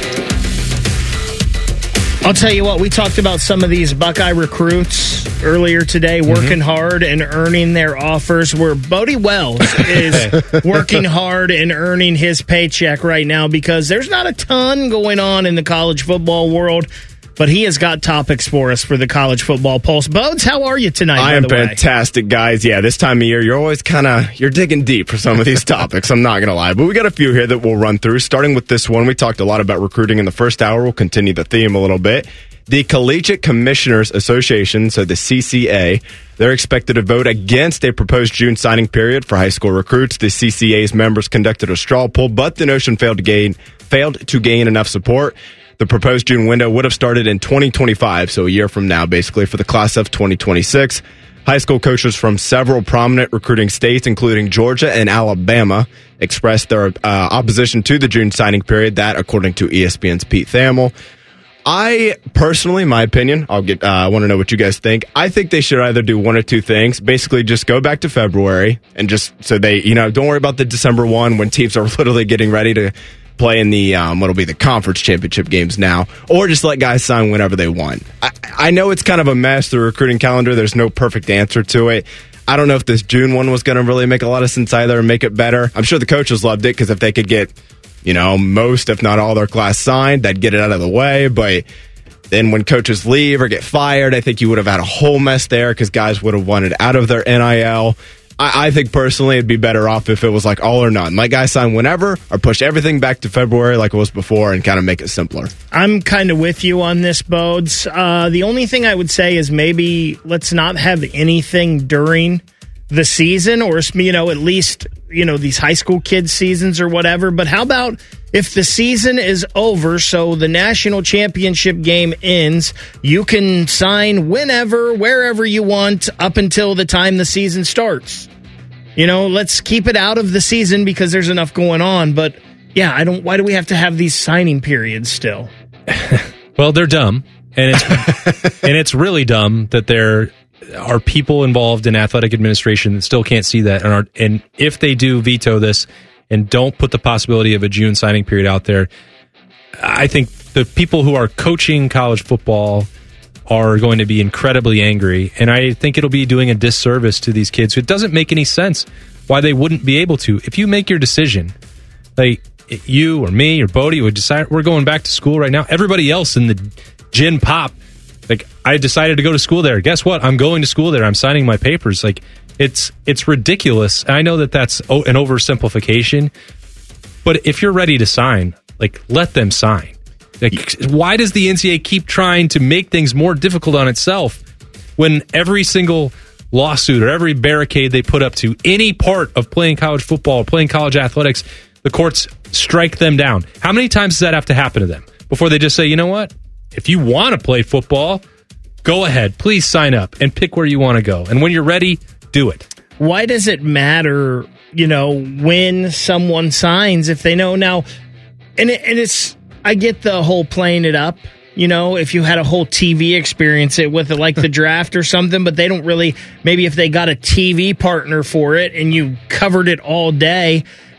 I'll tell you what, we talked about some of these Buckeye recruits earlier today, working mm-hmm. hard and earning their offers, where Bodie Wells is working hard and earning his paycheck right now, because there's not a ton going on in the college football world. But he has got topics for us for the College Football Pulse. Bones, how are you tonight? I am fantastic, guys. Yeah, this time of year, you're always kind of, you're digging deep for some of these topics. I'm not going to lie. But we got a few here that we'll run through. Starting with this one, we talked a lot about recruiting in the first hour. We'll continue the theme a little bit. The Collegiate Commissioners Association, so the C C A, they're expected to vote against a proposed June signing period for high school recruits. The C C A's members conducted a straw poll, but the notion failed to gain, failed to gain enough support. The proposed June window would have started in twenty twenty-five, so a year from now, basically, for the class of twenty twenty-six. High school coaches from several prominent recruiting states, including Georgia and Alabama, expressed their uh, opposition to the June signing period. That, according to E S P N's Pete Thamel. I personally, my opinion, I'll get. Uh, I want to know what you guys think. I think they should either do one or two things. Basically, just go back to February and just so they, you know, don't worry about the December first when teams are literally getting ready to play in the um, what'll be the conference championship games now, or just let guys sign whenever they want. I, I know it's kind of a mess, the recruiting calendar. There's no perfect answer to it. I don't know if this June one was going to really make a lot of sense either and make it better. I'm sure the coaches loved it because if they could get, you know, most, if not all, their class signed, they'd get it out of the way. But then when coaches leave or get fired, I think you would have had a whole mess there because guys would have wanted out of their N I L. I think personally it'd be better off if it was like all or none. Let guys sign whenever or push everything back to February like it was before and kind of make it simpler. I'm kind of with you on this, Bodes. Uh, the only thing I would say is maybe let's not have anything during the season, or, you know, at least, you know, these high school kids' seasons or whatever. But how about if the season is over, so the national championship game ends, you can sign whenever, wherever you want up until the time the season starts. You know, let's keep it out of the season because there's enough going on. But, yeah, I don't. Why do we have to have these signing periods still? Well, they're dumb. And it's and it's really dumb that there are people involved in athletic administration that still can't see that. And, are, and if they do veto this and don't put the possibility of a June signing period out there, I think the people who are coaching college football are going to be incredibly angry, and I think it'll be doing a disservice to these kids. It doesn't make any sense why they wouldn't be able to. If you make your decision, like you or me or Bodie would decide we're going back to school right now, everybody else in the gin pop, like I decided to go to school there. Guess what? I'm going to school there. I'm signing my papers. Like it's it's ridiculous. I know that that's an oversimplification, but if you're ready to sign, like let them sign. Like, why does the N C double A keep trying to make things more difficult on itself when every single lawsuit or every barricade they put up to any part of playing college football or playing college athletics, the courts strike them down? How many times does that have to happen to them before they just say, you know what? If you want to play football, go ahead. Please sign up and pick where you want to go. And when you're ready, do it. Why does it matter, you know, when someone signs if they know now? And, it, and it's... I get the whole playing it up, you know, if you had a whole T V experience it with it, like the draft or something, but they don't really, maybe if they got a T V partner for it and you covered it all day,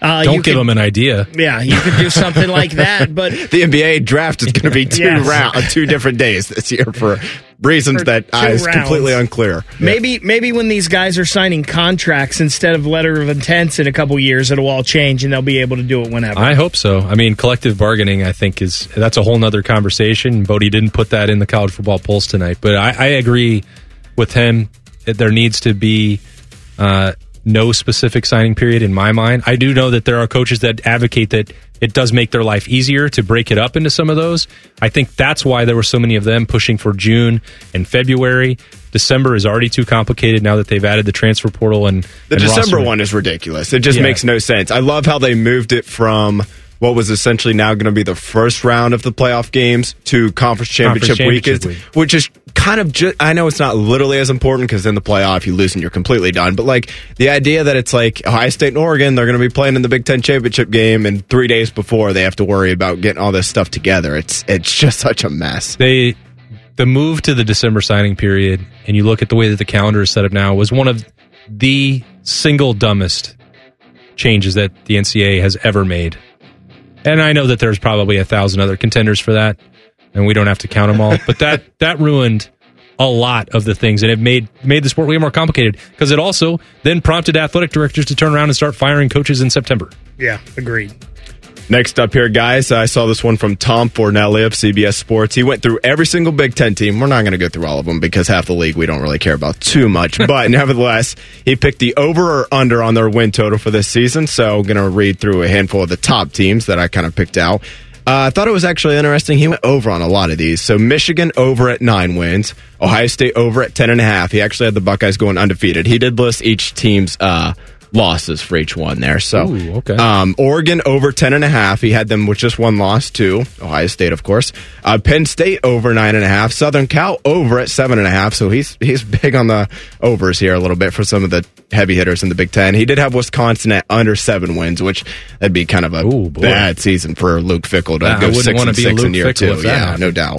Uh, Don't give could, them an idea. Yeah, you could do something like that. But the N B A draft is going to be two yes. round, two different days this year for reasons for that uh, is completely unclear. Maybe yeah. maybe when these guys are signing contracts instead of letter of intents in a couple years, it'll all change and they'll be able to do it whenever. I hope so. I mean, collective bargaining, I think, is that's a whole nother conversation. Bodie didn't put that in the College Football Pulse tonight, but I, I agree with him that there needs to be uh, no specific signing period in my mind. I do know that there are coaches that advocate that it does make their life easier to break it up into some of those. I think that's why there were so many of them pushing for June and February. December is already too complicated now that they've added the transfer portal. And the and December roster. one is ridiculous. It just yeah. makes no sense. I love how they moved it from what was essentially now going to be the first round of the playoff games to conference championship, conference championship week, week, which is kind of just, I know it's not literally as important because in the playoff you lose and you're completely done. But like the idea that it's like Ohio State and Oregon, they're going to be playing in the Big Ten championship game, and three days before they have to worry about getting all this stuff together. It's it's just such a mess. They the move to the December signing period, and you look at the way that the calendar is set up now, was one of the single dumbest changes that the N C double A has ever made. And I know that there's probably a thousand other contenders for that, and we don't have to count them all. But that that ruined a lot of the things, and it made made the sport way more complicated because it also then prompted athletic directors to turn around and start firing coaches in September. Yeah, agreed. Next up here, guys, I saw this one from Tom Fornelli of C B S Sports. He went through every single Big Ten team. We're not going to go through all of them because half the league we don't really care about too much. But nevertheless, he picked the over or under on their win total for this season. So I'm going to read through a handful of the top teams that I kind of picked out. Uh, I thought it was actually interesting. He went over on a lot of these. So Michigan over at nine wins. Ohio State over at ten and a half. He actually had the Buckeyes going undefeated. He did list each team's uh losses for each one there. So, Ooh, okay. um, Oregon over ten and a half. He had them with just one loss too. Ohio State, of course. Uh, Penn State over nine and a half. Southern Cal over at seven and a half. So he's he's big on the overs here a little bit for some of the heavy hitters in the Big Ten. He did have Wisconsin at under seven wins, which that'd be kind of a Ooh, bad season for Luke Fickell to yeah, go six and six in year Fickell two. Yeah, no doubt.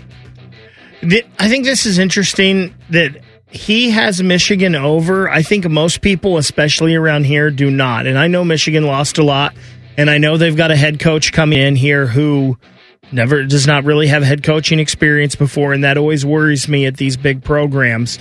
I think this is interesting that he has Michigan over. I think most people, especially around here, do not. And I know Michigan lost a lot, and I know they've got a head coach coming in here who never does not really have head coaching experience before, and that always worries me at these big programs.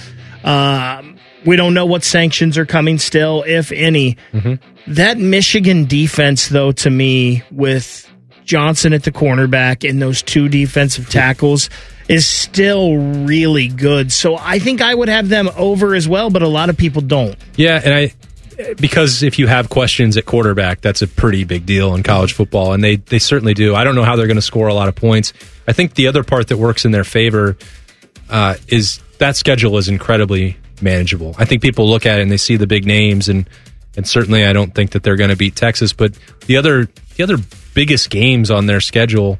Um, we don't know what sanctions are coming still, if any. Mm-hmm. That Michigan defense, though, to me, with Johnson at the cornerback and those two defensive tackles, is still really good. So I think I would have them over as well, but a lot of people don't. Yeah, and I because if you have questions at quarterback, that's a pretty big deal in college football, and they, they certainly do. I don't know how they're going to score a lot of points. I think the other part that works in their favor uh, is that schedule is incredibly manageable. I think people look at it and they see the big names, and and certainly I don't think that they're going to beat Texas, but the other the other biggest games on their schedule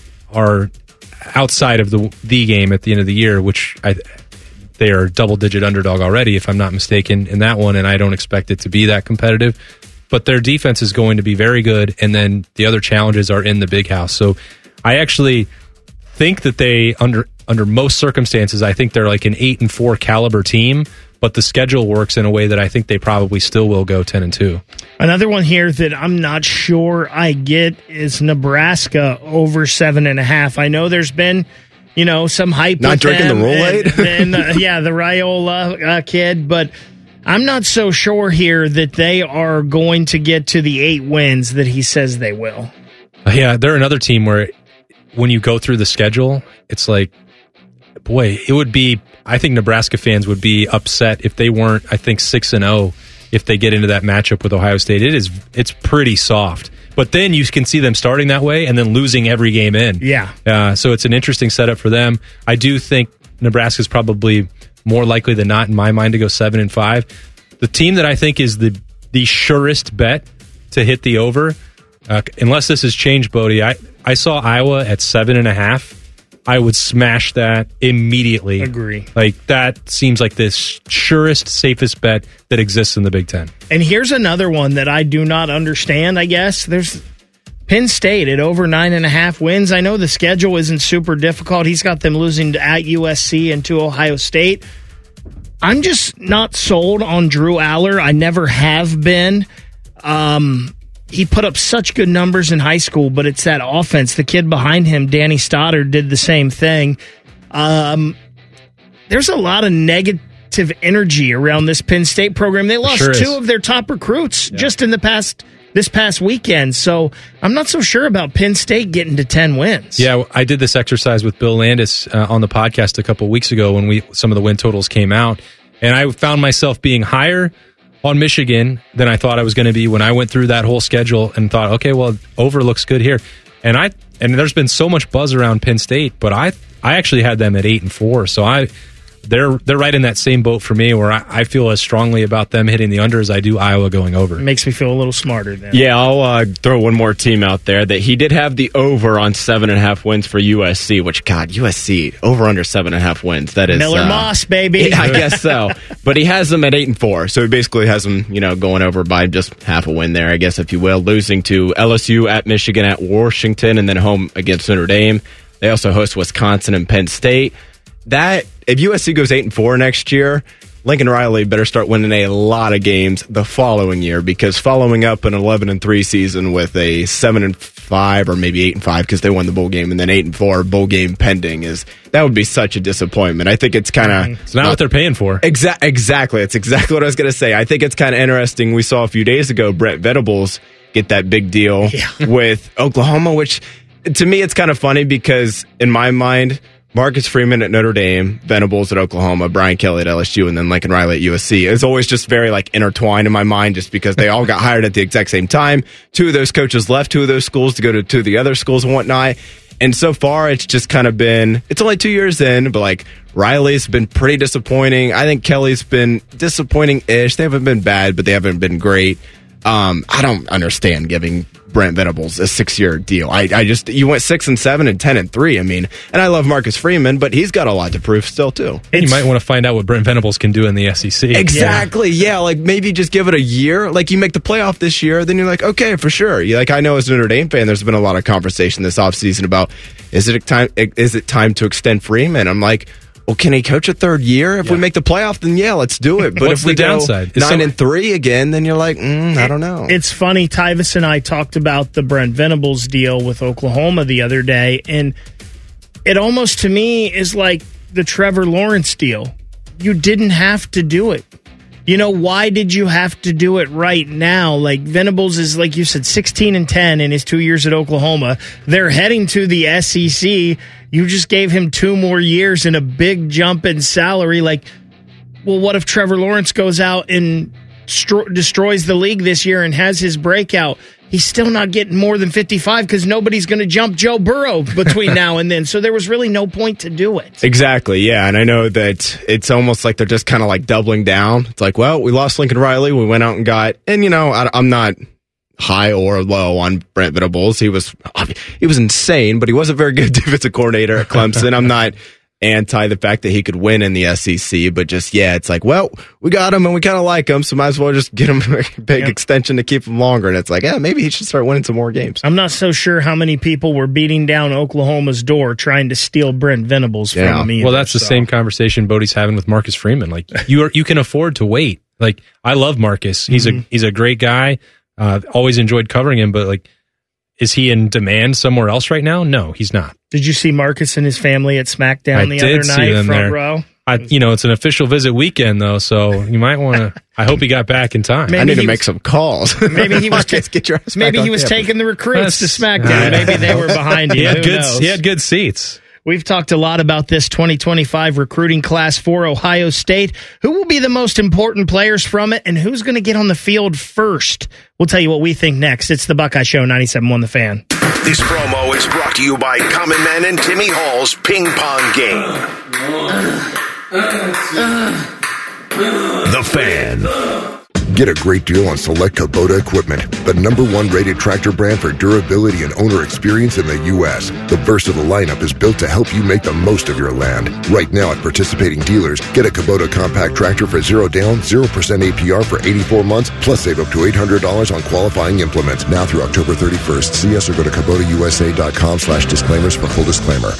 are outside of the the game at the end of the year, which I they are double digit underdog already, if I'm not mistaken, in that one, and I don't expect it to be that competitive. But their defense is going to be very good, and then the other challenges are in the big house. So I actually think that they under under most circumstances, I think they're like an eight and four caliber team. But the schedule works in a way that I think they probably still will go ten and two. Another one here that I'm not sure I get is Nebraska over seven and a half. I know there's been, you know, some hype. Not with drinking them the Roll-Aid? and, and uh, yeah, the Raiola uh, kid, but I'm not so sure here that they are going to get to the eight wins that he says they will. Uh, yeah, they're another team where when you go through the schedule, it's like, boy, it would be. I think Nebraska fans would be upset if they weren't, I think, six and oh if they get into that matchup with Ohio State. It is, it's pretty soft. But then you can see them starting that way and then losing every game in. Yeah. Uh, so it's an interesting setup for them. I do think Nebraska's probably more likely than not, in my mind, to go seven and five. The team that I think is the the surest bet to hit the over, uh, unless this has changed, Bodie, I, I saw Iowa at seven and a half. I would smash that immediately. Agree. Like, that seems like the surest, safest bet that exists in the Big Ten. And here's another one that I do not understand, I guess. There's Penn State at over nine and a half wins. I know the schedule isn't super difficult. He's got them losing at U S C and to Ohio State. I'm just not sold on Drew Aller. I never have been. Um, he put up such good numbers in high school, but it's that offense. The kid behind him, Danny Stoddard, did the same thing. Um, there's a lot of negative energy around this Penn State program. They lost Sure two is. of their top recruits yeah. just in the past this past weekend. So I'm not so sure about Penn State getting to ten wins. Yeah, I did this exercise with Bill Landis uh, on the podcast a couple weeks ago when we some of the win totals came out, and I found myself being higher on Michigan than I thought I was going to be when I went through that whole schedule and thought, okay, well, over looks good here. And I and there's been so much buzz around Penn State, but I I actually had them at eight and four, so I. They're they're right in that same boat for me, where I, I feel as strongly about them hitting the under as I do Iowa going over. It makes me feel a little smarter then. Yeah, I'll uh, throw one more team out there that he did have the over on seven and a half wins for U S C, which, God, U S C, over under seven and a half wins. That is Miller uh, Moss, baby. Yeah, I guess so. But he has them at eight and four, so he basically has them, you know, going over by just half a win there, I guess, if you will, losing to L S U, at Michigan, at Washington, and then home against Notre Dame. They also host Wisconsin and Penn State. That if U S C goes eight and four next year, Lincoln Riley better start winning a lot of games the following year, because following up an eleven and three season with a seven and five or maybe eight and five because they won the bowl game, and then eight and four bowl game pending, is that would be such a disappointment. I think it's kind of mm-hmm. It's not what they're paying for. Exa- exactly, it's exactly what I was going to say. I think it's kind of interesting. We saw a few days ago Brent Venables get that big deal yeah. with Oklahoma, which to me it's kind of funny because in my mind, Marcus Freeman at Notre Dame, Venables at Oklahoma, Brian Kelly at L S U, and then Lincoln Riley at U S C is always just very like intertwined in my mind, just because they all got hired at the exact same time. Two of those coaches left two of those schools to go to two of the other schools and whatnot. And so far, it's just kind of been, it's only two years in, but like Riley's been pretty disappointing. I think Kelly's been disappointing-ish. They haven't been bad, but they haven't been great. Um, I don't understand giving Brent Venables a six-year deal. I, I just, you went six and seven and ten and three. I mean, and I love Marcus Freeman, but he's got a lot to prove still too. And you might want to find out what Brent Venables can do in the S E C. Exactly. Yeah. yeah, like maybe just give it a year. Like you make the playoff this year, then you're like, okay, for sure. You like I know as a Notre Dame fan, there's been a lot of conversation this offseason about is it time? Is it time to extend Freeman? I'm like, well, can he coach a third year? If yeah. we make the playoff, then yeah, let's do it. But What's if we the downside? go nine some... and three again, then you're like, mm, I don't know. It's funny. Tyvis and I talked about the Brent Venables deal with Oklahoma the other day, and it almost to me is like the Trevor Lawrence deal. You didn't have to do it. You know, why did you have to do it right now? Like Venables is, like you said, sixteen and ten in his two years at Oklahoma. They're heading to the S E C. You just gave him two more years and a big jump in salary. Like, well, what if Trevor Lawrence goes out and stro- destroys the league this year and has his breakout? He's still not getting more than fifty-five because nobody's going to jump Joe Burrow between now and then. So there was really no point to do it. Exactly, yeah. And I know that it's almost like they're just kind of like doubling down. It's like, well, we lost Lincoln Riley. We went out and got, and you know, I, I'm not high or low on Brent Venables. He was he was insane, but he wasn't very good defensive coordinator at Clemson. I'm not anti the fact that he could win in the S E C, but just, yeah, it's like, well, we got him and we kind of like him, so might as well just get him a big yep. extension to keep him longer. And it's like, yeah, maybe he should start winning some more games. I'm not so sure how many people were beating down Oklahoma's door trying to steal Brent Venables yeah. from me. Well, that's so. the same conversation Bodie's having with Marcus Freeman. Like, you are, you can afford to wait. Like, I love Marcus. He's mm-hmm. a he's a great guy. Uh, always enjoyed covering him, but like, is he in demand somewhere else right now? No, he's not. Did you see Marcus and his family at SmackDown I the did other see night, them front there. row? I, you know, it's an official visit weekend though, so you might want to. I hope he got back in time. Maybe I need to make was, some calls. Maybe he was Marcus, get your ass maybe back he was campus. taking the recruits That's, to SmackDown. Maybe they were behind him. He had Who good. knows? He had good seats. We've talked a lot about this twenty twenty-five recruiting class for Ohio State. Who will be the most important players from it, and who's going to get on the field first? We'll tell you what we think next. It's the Buckeye Show, ninety-seven point one The Fan. This promo is brought to you by Common Man and Timmy Hall's Ping Pong Game. The Fan. Get a great deal on select Kubota equipment, the number one rated tractor brand for durability and owner experience in the U S. The versatile lineup is built to help you make the most of your land. Right now at participating dealers, get a Kubota compact tractor for zero down, zero percent A P R for eighty-four months, plus save up to eight hundred dollars on qualifying implements. Now through October thirty-first. See us or go to Kubota U S A dot com slash disclaimers for full disclaimer.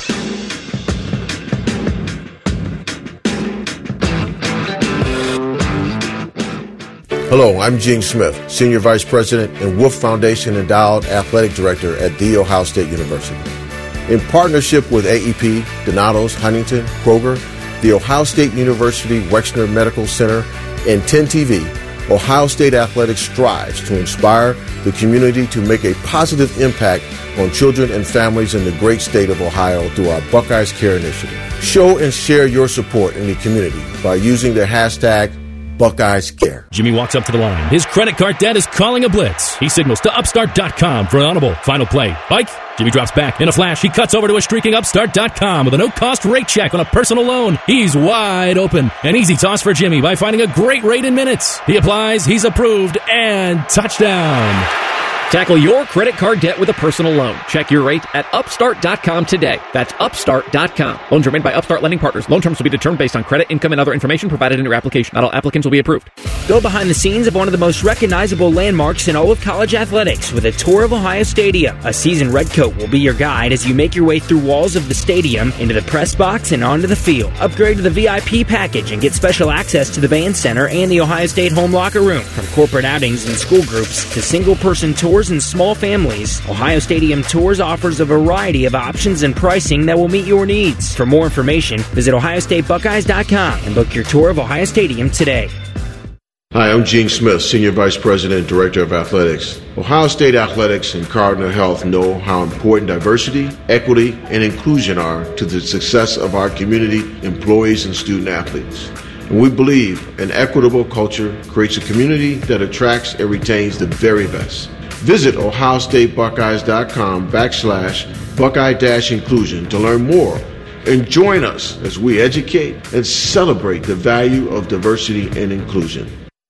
Hello, I'm Gene Smith, Senior Vice President and Wolf Foundation Endowed Athletic Director at The Ohio State University. In partnership with A E P, Donatos, Huntington, Kroger, The Ohio State University Wexner Medical Center, and ten T V, Ohio State Athletics strives to inspire the community to make a positive impact on children and families in the great state of Ohio through our Buckeyes Care initiative. Show and share your support in the community by using the hashtag Buckeyes Care. Jimmy walks up to the line. His credit card debt is calling a blitz. He signals to upstart dot com for an audible. Final play. Bike. Jimmy drops back. In a flash, he cuts over to a streaking upstart dot com with a no-cost rate check on a personal loan. He's wide open. An easy toss for Jimmy by finding a great rate in minutes. He applies, he's approved, and touchdown. Tackle your credit card debt with a personal loan. Check your rate at upstart dot com today. That's upstart dot com. Loans are made by Upstart Lending Partners. Loan terms will be determined based on credit, income, and other information provided in your application. Not all applicants will be approved. Go behind the scenes of one of the most recognizable landmarks in all of college athletics with a tour of Ohio Stadium. A seasoned redcoat will be your guide as you make your way through walls of the stadium, into the press box, and onto the field. Upgrade to the V I P package and get special access to the band center and the Ohio State home locker room. From corporate outings and school groups to single-person tours and small families, Ohio Stadium Tours offers a variety of options and pricing that will meet your needs. For more information, visit ohio state buckeyes dot com and book your tour of Ohio Stadium today. Hi, I'm Gene Smith, Senior Vice President and Director of Athletics. Ohio State Athletics and Cardinal Health know how important diversity, equity, and inclusion are to the success of our community, employees, and student athletes. And we believe an equitable culture creates a community that attracts and retains the very best. Visit ohio state buckeyes dot com backslash Buckeye dash inclusion to learn more and join us as we educate and celebrate the value of diversity and inclusion.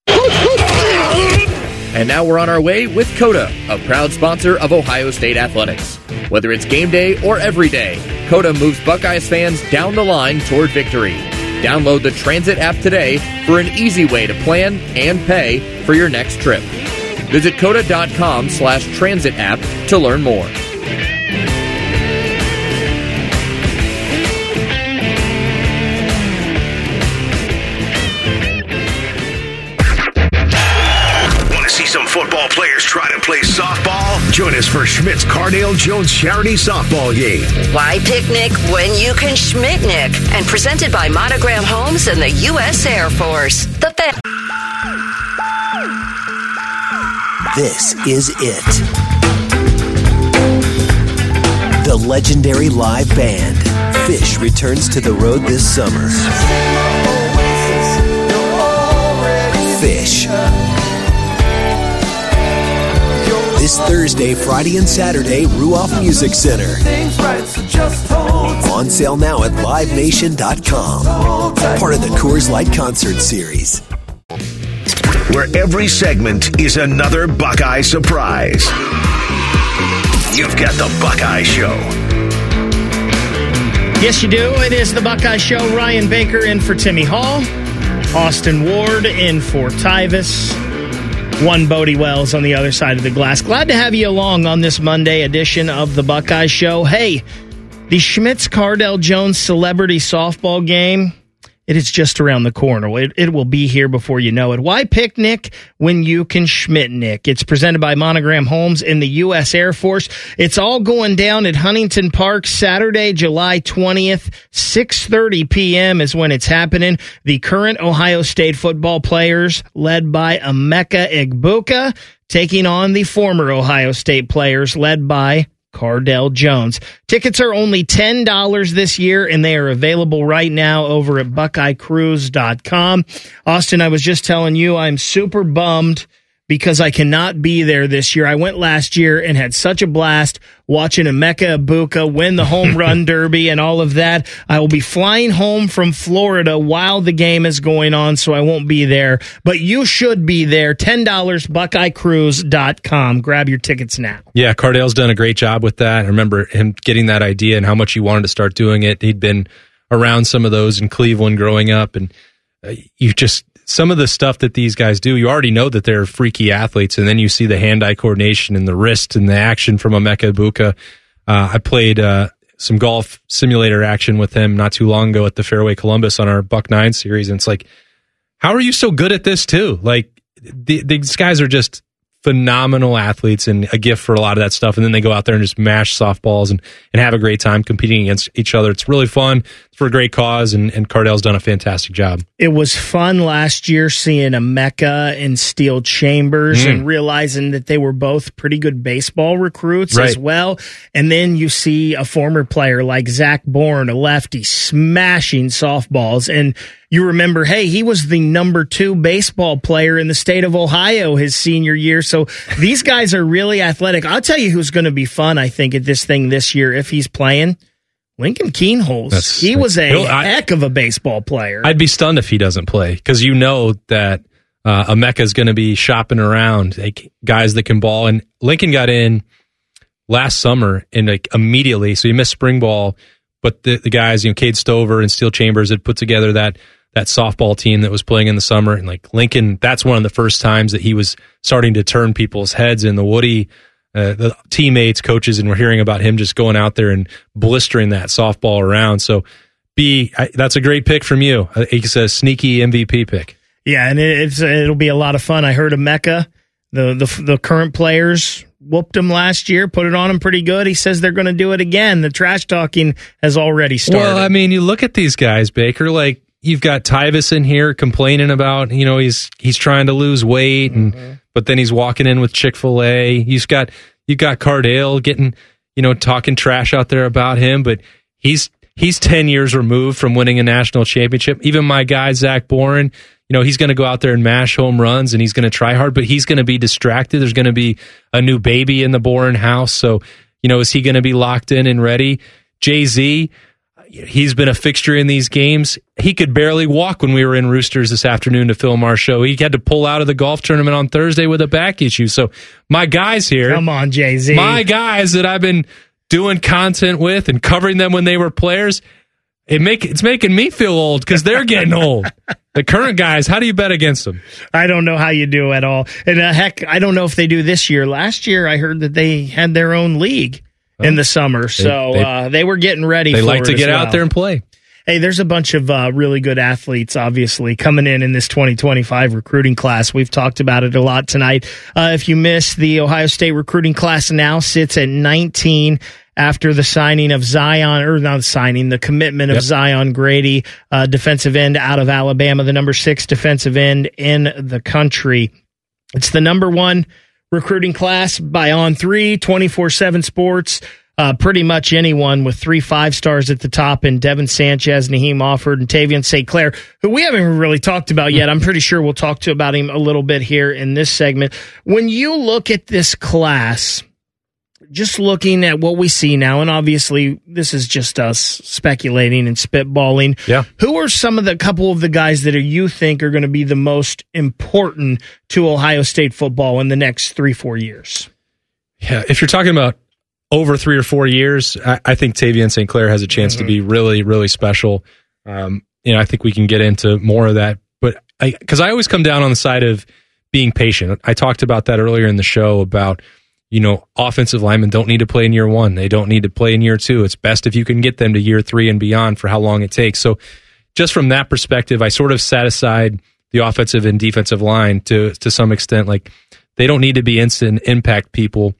And now we're on our way with Coda, a proud sponsor of Ohio State Athletics. Whether it's game day or every day, Coda moves Buckeyes fans down the line toward victory. Download the Transit app today for an easy way to plan and pay for your next trip. Visit coda dot com slash transit app to learn more. Want to see some football players try to play softball? Join us for Schmidt's Cardale Jones Charity Softball Game. Why picnic when you can Schmidtnick? And presented by Monogram Homes and the U S Air Force. The fa- This is it. The legendary live band, Fish, returns to the road this summer. Fish. This Thursday, Friday, and Saturday, Ruoff Music Center. On sale now at live nation dot com. Part of the Coors Light Concert Series. Where every segment is another Buckeye surprise. You've got the Buckeye Show. Yes, you do. It is the Buckeye Show. Ryan Baker in for Timmy Hall. Austin Ward in for Tyvis. One Bodie Wells on the other side of the glass. Glad to have you along on this Monday edition of the Buckeye Show. Hey, the Schmitz Cardale Jones Celebrity Softball Game, it is just around the corner. It, it will be here before you know it. Why picnic when you can Schmidtnick? It's presented by Monogram Homes in the U S Air Force. It's all going down at Huntington Park Saturday, July twentieth, six thirty p.m. is when it's happening. The current Ohio State football players, led by Emeka Egbuka, taking on the former Ohio State players, led by Cardale Jones. Tickets are only ten dollars this year, and they are available right now over at buckeye cruise dot com. Austin, I was just telling you I'm super bummed because I cannot be there this year. I went last year and had such a blast watching Emeka Egbuka win the home run derby and all of that. I will be flying home from Florida while the game is going on, so I won't be there. But you should be there. ten dollars, buckeye cruise dot com. Grab your tickets now. Yeah, Cardale's done a great job with that. I remember him getting that idea and how much he wanted to start doing it. He'd been around some of those in Cleveland growing up, and uh, you just... some of the stuff that these guys do, you already know that they're freaky athletes, and then you see the hand-eye coordination and the wrist and the action from Emeka Egbuka. Uh, I played uh, some golf simulator action with him not too long ago at the Fairway Columbus on our Buck Nine series, and it's like, how are you so good at this too? Like, the, these guys are just phenomenal athletes and a gift for a lot of that stuff. And then they go out there and just mash softballs and, and have a great time competing against each other. It's really fun. It's for a great cause, and, and Cardell's done a fantastic job. It was fun last year seeing Emeka and Steel Chambers mm. and realizing that they were both pretty good baseball recruits right. as well. And then you see a former player like Zach Bourne, a lefty, smashing softballs. And you remember, hey, he was the number two baseball player in the state of Ohio his senior year. So these guys are really athletic. I'll tell you who's going to be fun, I think, at this thing this year if he's playing. Lincoln Keenholz. That's, he was a Bill, I, heck of a baseball player. I'd be stunned if he doesn't play, because you know that uh, Emeka is going to be shopping around like, guys that can ball. And Lincoln got in last summer and like immediately, so he missed spring ball. But the, the guys, you know, Cade Stover and Steel Chambers had put together that that softball team that was playing in the summer. And like Lincoln, that's one of the first times that he was starting to turn people's heads in the Woody. Uh, the teammates, coaches, and we're hearing about him just going out there and blistering that softball around. So, B, I, that's a great pick from you. It's a sneaky M V P pick. Yeah, and it, it's it'll be a lot of fun. I heard Emeka, the the the current players whooped him last year, put it on him pretty good. He says they're going to do it again. The trash talking has already started. Well, I mean, you look at these guys, Baker. Like you've got Tyvis in here complaining about, you know, he's he's trying to lose weight and. Mm-hmm. But then he's walking in with Chick-fil-A. You've got you got Cardale getting, you know, talking trash out there about him. But he's he's ten years removed from winning a national championship. Even my guy Zach Bourne, you know, he's going to go out there and mash home runs, and he's going to try hard. But he's going to be distracted. There's going to be a new baby in the Bourne house. So, you know, is he going to be locked in and ready? Jay-Z. He's been a fixture in these games. He could barely walk when we were in Roosters this afternoon to film our show. He had to pull out of the golf tournament on Thursday with a back issue. So my guys here. Come on, Jay-Z. My guys that I've been doing content with and covering them when they were players, it make it's making me feel old because they're getting old. The current guys, how do you bet against them? I don't know how you do at all. And uh, heck, I don't know if they do this year. Last year, I heard that they had their own league in the summer, so they, they, uh, they were getting ready. They for like it to get well. out there and play. Hey, there's a bunch of uh, really good athletes, obviously, coming in in this twenty twenty-five recruiting class. We've talked about it a lot tonight. Uh, if you missed, the Ohio State recruiting class now sits at nineteen after the signing of Zion, or not the signing, the commitment of yep. Zion Grady, uh, defensive end out of Alabama, the number six defensive end in the country. It's the number one recruiting class by On three, twenty-four seven Sports. Uh, pretty much anyone with three five stars at the top in Devin Sanchez, Naheem Offord, and Tavian Saint Clair, who we haven't really talked about yet. I'm pretty sure we'll talk to about him a little bit here in this segment. When you look at this class, just looking at what we see now, and obviously this is just us speculating and spitballing. Yeah. Who are some of the couple of the guys that you think are going to be the most important to Ohio State football in the next three, four years? Yeah, if you're talking about over three or four years, I, I think Tavian Saint Clair has a chance mm-hmm. to be really, really special. Um, you know, I think we can get into more of that, but I, because I always come down on the side of being patient. I talked about that earlier in the show about, you know, offensive linemen don't need to play in year one. They don't need to play in year two. It's best if you can get them to year three and beyond for how long it takes. So just from that perspective, I sort of set aside the offensive and defensive line to, to some extent. Like, they don't need to be instant impact people,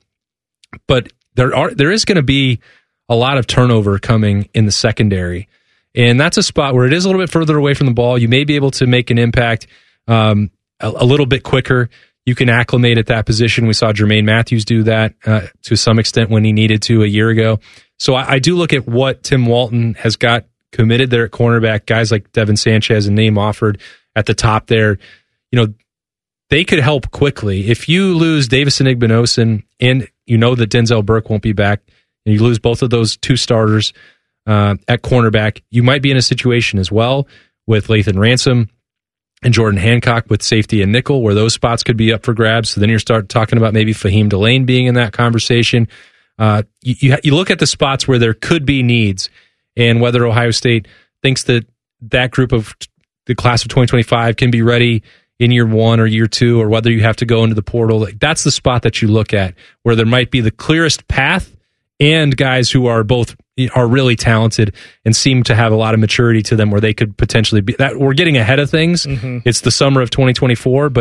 but there are, there is going to be a lot of turnover coming in the secondary. And that's a spot where it is a little bit further away from the ball. You may be able to make an impact um, a, a little bit quicker. You can acclimate at that position. We saw Jermaine Matthews do that uh, to some extent when he needed to a year ago. So I, I do look at what Tim Walton has got committed there at cornerback, guys like Devin Sanchez and Naheem Offord at the top there. You know, they could help quickly. If you lose Davison Igbinosun and you know that Denzel Burke won't be back, and you lose both of those two starters uh, at cornerback, you might be in a situation as well with Lathan Ransom and Jordan Hancock with safety and nickel, where those spots could be up for grabs. So then you start talking about maybe Fahim Delane being in that conversation. Uh, you, you, you look at the spots where there could be needs, and whether Ohio State thinks that that group of the class of twenty twenty-five can be ready in year one or year two, or whether you have to go into the portal. That's the spot that you look at where there might be the clearest path, and guys who are both are really talented and seem to have a lot of maturity to them where they could potentially be that. We're getting ahead of things. Mm-hmm. It's the summer of twenty twenty-four, but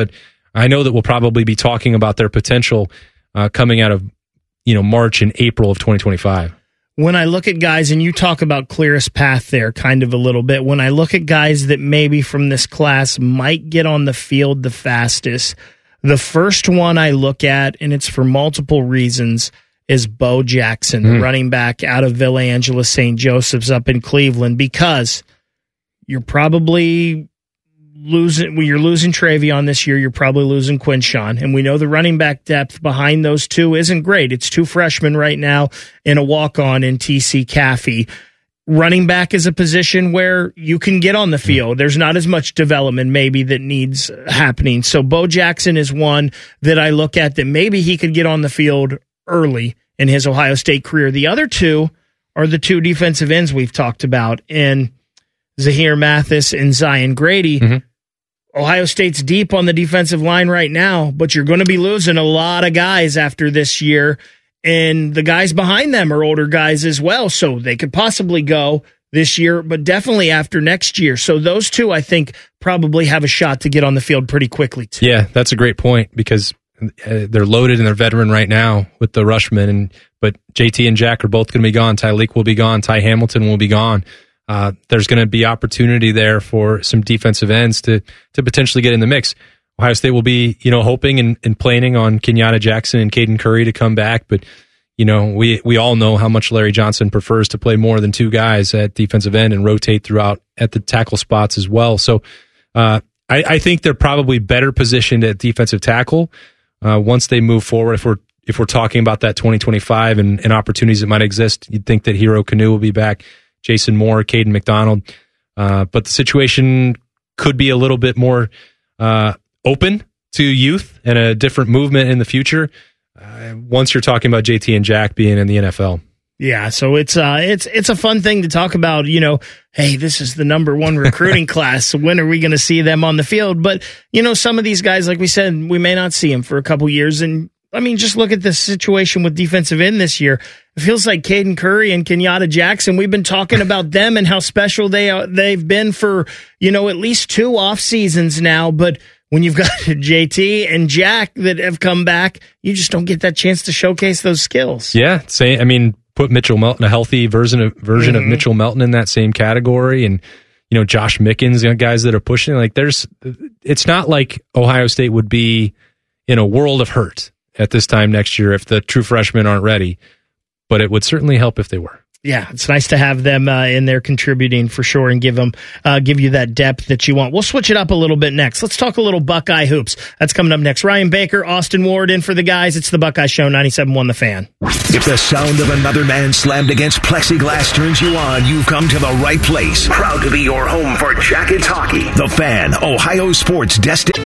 I know that we'll probably be talking about their potential uh, coming out of, you know, March and April of twenty twenty-five. When I look at guys, and you talk about clearest path there kind of a little bit, when I look at guys that maybe from this class might get on the field the fastest, the first one I look at, and it's for multiple reasons, is Bo Jackson, mm. running back out of Villa Angela Saint Joseph's up in Cleveland, because you're probably losing, when you're losing Travion this year, you're probably losing Quinshawn. And we know the running back depth behind those two isn't great. It's two freshmen right now and a walk-on in T C Caffey. Running back is a position where you can get on the field. There's not as much development maybe that needs happening. So Bo Jackson is one that I look at that maybe he could get on the field early in his Ohio State career. The other two are the two defensive ends we've talked about, in Zahir Mathis and Zion Grady. Mm-hmm. Ohio State's deep on the defensive line right now, but you're going to be losing a lot of guys after this year, and the guys behind them are older guys as well, so they could possibly go this year, but definitely after next year. So those two, I think, probably have a shot to get on the field pretty quickly, too. Yeah, that's a great point, because uh, they're loaded and they're veteran right now with the Rushmen, and but J T and Jack are both going to be gone. Tyleek will be gone. Ty Hamilton will be gone. Uh, there's going to be opportunity there for some defensive ends to to potentially get in the mix. Ohio State will be, you know, hoping and, and planning on Kenyatta Jackson and Caden Curry to come back, but you know, we we all know how much Larry Johnson prefers to play more than two guys at defensive end and rotate throughout at the tackle spots as well. So uh, I, I think they're probably better positioned at defensive tackle uh, once they move forward. If we're if we're talking about that twenty twenty-five and, and opportunities that might exist, you'd think that Hero Kanu will be back. Jason Moore, Caden McDonald. Uh, but the situation could be a little bit more uh, open to youth and a different movement in the future uh, once you're talking about J T and Jack being in the N F L. Yeah, so it's uh, it's it's a fun thing to talk about. You know, hey, this is the number one recruiting class. So when are we going to see them on the field? But, you know, some of these guys, like we said, we may not see them for a couple years. And, I mean, just look at the situation with defensive end this year. It feels like Caden Curry and Kenyatta Jackson, we've been talking about them and how special they are, they've been for, you know, at least two off seasons now. But when you've got J T and Jack that have come back, you just don't get that chance to showcase those skills. Yeah, say, I mean, put Mitchell Melton, a healthy version of version mm-hmm. of Mitchell Melton in that same category, and you know, Josh Mickens, you know, guys that are pushing. Like, there's, it's not like Ohio State would be in a world of hurt at this time next year if the true freshmen aren't ready, but it would certainly help if they were. Yeah, it's nice to have them uh, in there contributing for sure and give them uh, give you that depth that you want. We'll switch it up a little bit next. Let's talk a little Buckeye hoops. That's coming up next. Ryan Baker, Austin Ward in for the guys. It's the Buckeye Show, ninety-seven point one The Fan. If the sound of another man slammed against plexiglass turns you on, you've come to the right place. Proud to be your home for Jackets hockey. The Fan, Ohio sports destination.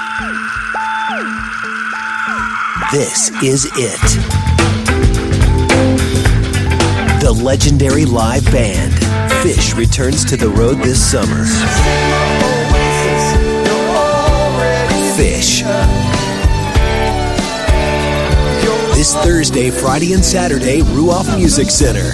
This is it. The legendary live band, Fish, returns to the road this summer. Fish. This Thursday, Friday, and Saturday, Ruoff Music Center.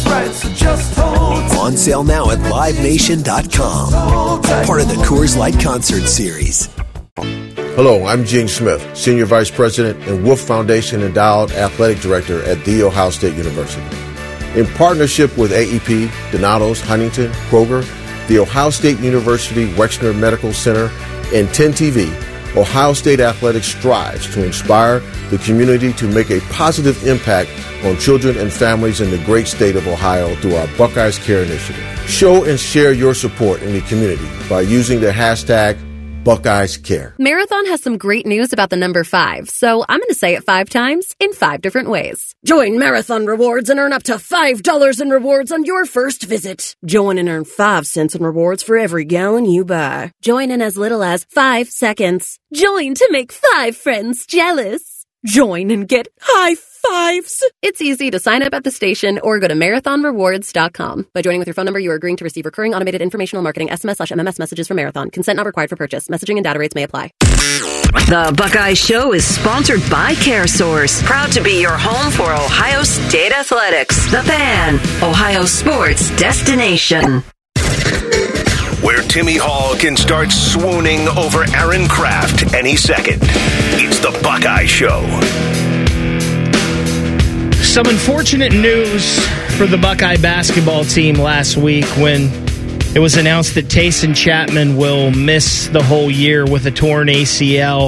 On sale now at live nation dot com. Part of the Coors Light Concert Series. Hello, I'm Gene Smith, Senior Vice President and Wolf Foundation Endowed Athletic Director at The Ohio State University. In partnership with A E P, Donatos, Huntington, Kroger, the Ohio State University Wexner Medical Center, and ten T V, Ohio State Athletics strives to inspire the community to make a positive impact on children and families in the great state of Ohio through our Buckeyes Care initiative. Show and share your support in the community by using the hashtag Buckeyes Care. Marathon has some great news about the number five, so I'm going to say it five times in five different ways. Join Marathon Rewards and earn up to five dollars in rewards on your first visit. Join and earn five cents in rewards for every gallon you buy. Join in as little as five seconds. Join to make five friends jealous. Join and get high fives. It's easy to sign up at the station or go to marathon rewards dot com. By joining with your phone number, you are agreeing to receive recurring automated informational marketing S M S slash M M S messages from Marathon. Consent not required for purchase. Messaging and data rates may apply. The Buckeye Show is sponsored by CareSource. Proud to be your home for Ohio State Athletics. The Fan, Ohio sports destination. Where where Timmy Hall can start swooning over Aaron Kraft any second. It's the Buckeye Show. Some unfortunate news for the Buckeye basketball team last week when it was announced that Tayson Chapman will miss the whole year with a torn A C L.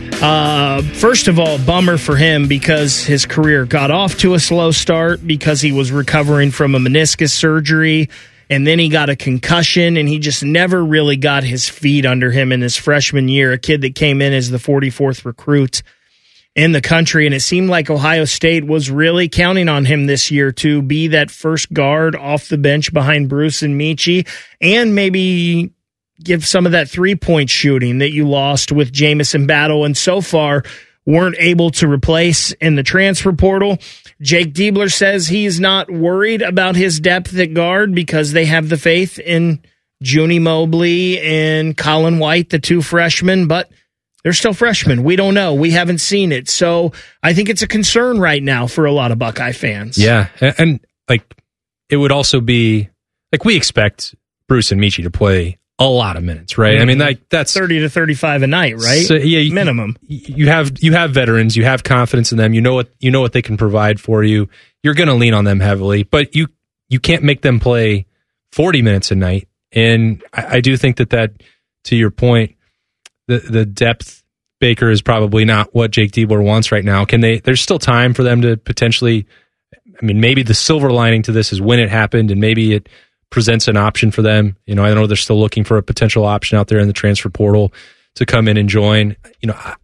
Uh, first of all, bummer for him because his career got off to a slow start because he was recovering from a meniscus surgery, and then he got a concussion, and he just never really got his feet under him in his freshman year, a kid that came in as the forty-fourth recruit in the country, and it seemed like Ohio State was really counting on him this year to be that first guard off the bench behind Bruce and Michi, and maybe give some of that three-point shooting that you lost with Jamison Battle and so far weren't able to replace in the transfer portal. Jake Diebler says he's not worried about his depth at guard because they have the faith in Junie Mobley and Colin White, the two freshmen, but they're still freshmen. We don't know. We haven't seen it. So I think it's a concern right now for a lot of Buckeye fans. Yeah, and, and like it would also be, like we expect Bruce and Michi to play a lot of minutes, right? Mm-hmm. I mean, like that's thirty to thirty-five a night, right? So, yeah, minimum. You have you have veterans, you have confidence in them. You know what you know what they can provide for you. You're going to lean on them heavily, but you you can't make them play forty minutes a night. And I, I do think that that, to your point, the the depth Baker is probably not what Jake Diebler wants right now. Can they? There's still time for them to potentially. I mean, maybe the silver lining to this is when it happened, and maybe it presents an option for them. You know, I know they're still looking for a potential option out there in the transfer portal to come in and join. You know, I,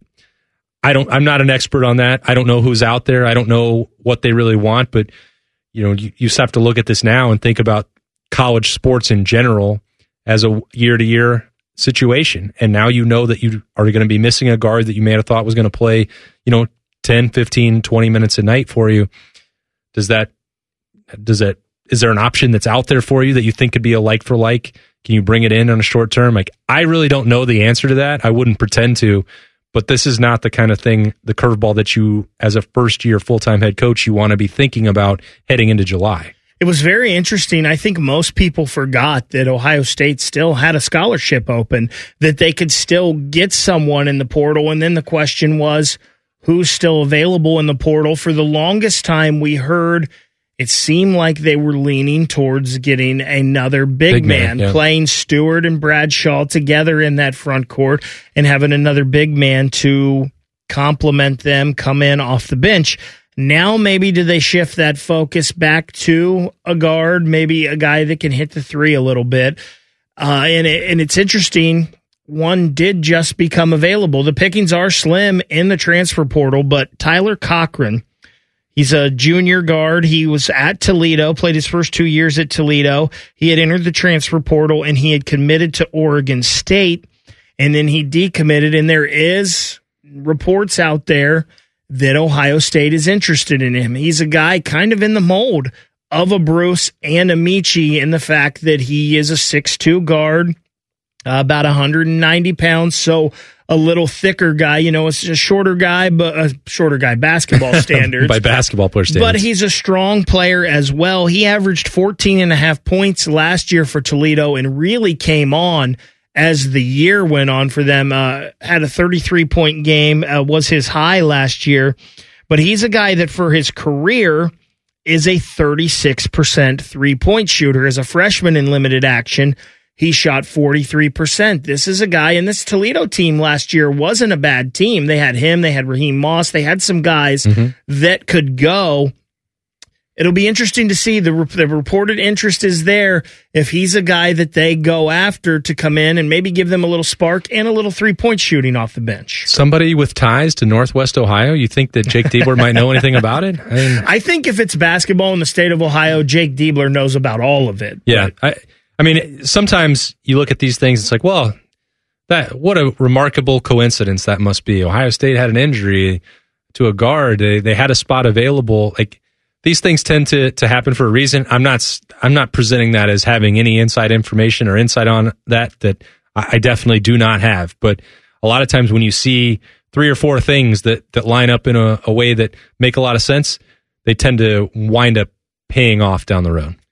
I don't, I'm not an expert on that. I don't know who's out there. I don't know what they really want, but you know, you, you just have to look at this now and think about college sports in general as a year to year situation. And now you know that you are going to be missing a guard that you may have thought was going to play, you know, ten, fifteen, twenty minutes a night for you. Does that, does that, is there an option that's out there for you that you think could be a like for like? Can you bring it in on a short term? Like, I really don't know the answer to that. I wouldn't pretend to, but this is not the kind of thing, the curveball that you, as a first year full-time head coach, you want to be thinking about heading into July. It was very interesting. I think most people forgot that Ohio State still had a scholarship open, that they could still get someone in the portal. And then the question was, who's still available in the portal? For the longest time, we heard it seemed like they were leaning towards getting another big, big man, man yeah. playing Stewart and Bradshaw together in that front court and having another big man to complement them, come in off the bench. Now maybe do they shift that focus back to a guard, maybe a guy that can hit the three a little bit. Uh, and, it, and it's interesting, one did just become available. The pickings are slim in the transfer portal, but Tyler Cochran, he's a junior guard. He was at Toledo, played his first two years at Toledo. He had entered the transfer portal, and he had committed to Oregon State, and then he decommitted. And there is reports out there that Ohio State is interested in him. He's a guy kind of in the mold of a Bruce and a Michi in the fact that he is a six two guard, uh, about one hundred ninety pounds, so a little thicker guy. You know, it's a shorter guy, but a shorter guy basketball standards. By basketball player standards. But he's a strong player as well. He averaged fourteen and a half points last year for Toledo and really came on as the year went on for them. Uh, had a thirty-three point game, uh, was his high last year. But he's a guy that for his career is a thirty-six percent three-point shooter. As a freshman in limited action, he shot forty-three percent. This is a guy, and this Toledo team last year wasn't a bad team. They had him, they had Raheem Moss, they had some guys mm-hmm. that could go. It'll be interesting to see. The, the reported interest is there if he's a guy that they go after to come in and maybe give them a little spark and a little three-point shooting off the bench. Somebody with ties to Northwest Ohio, you think that Jake Diebler might know anything about it? I mean, I think if it's basketball in the state of Ohio, Jake Diebler knows about all of it. Yeah. I, I mean, sometimes you look at these things, it's like, well, that what a remarkable coincidence that must be. Ohio State had an injury to a guard. They, they had a spot available. Like, these things tend to, to happen for a reason. I'm not I'm not presenting that as having any inside information or insight on that that I definitely do not have. But a lot of times when you see three or four things that, that line up in a, a way that make a lot of sense, they tend to wind up paying off down the road.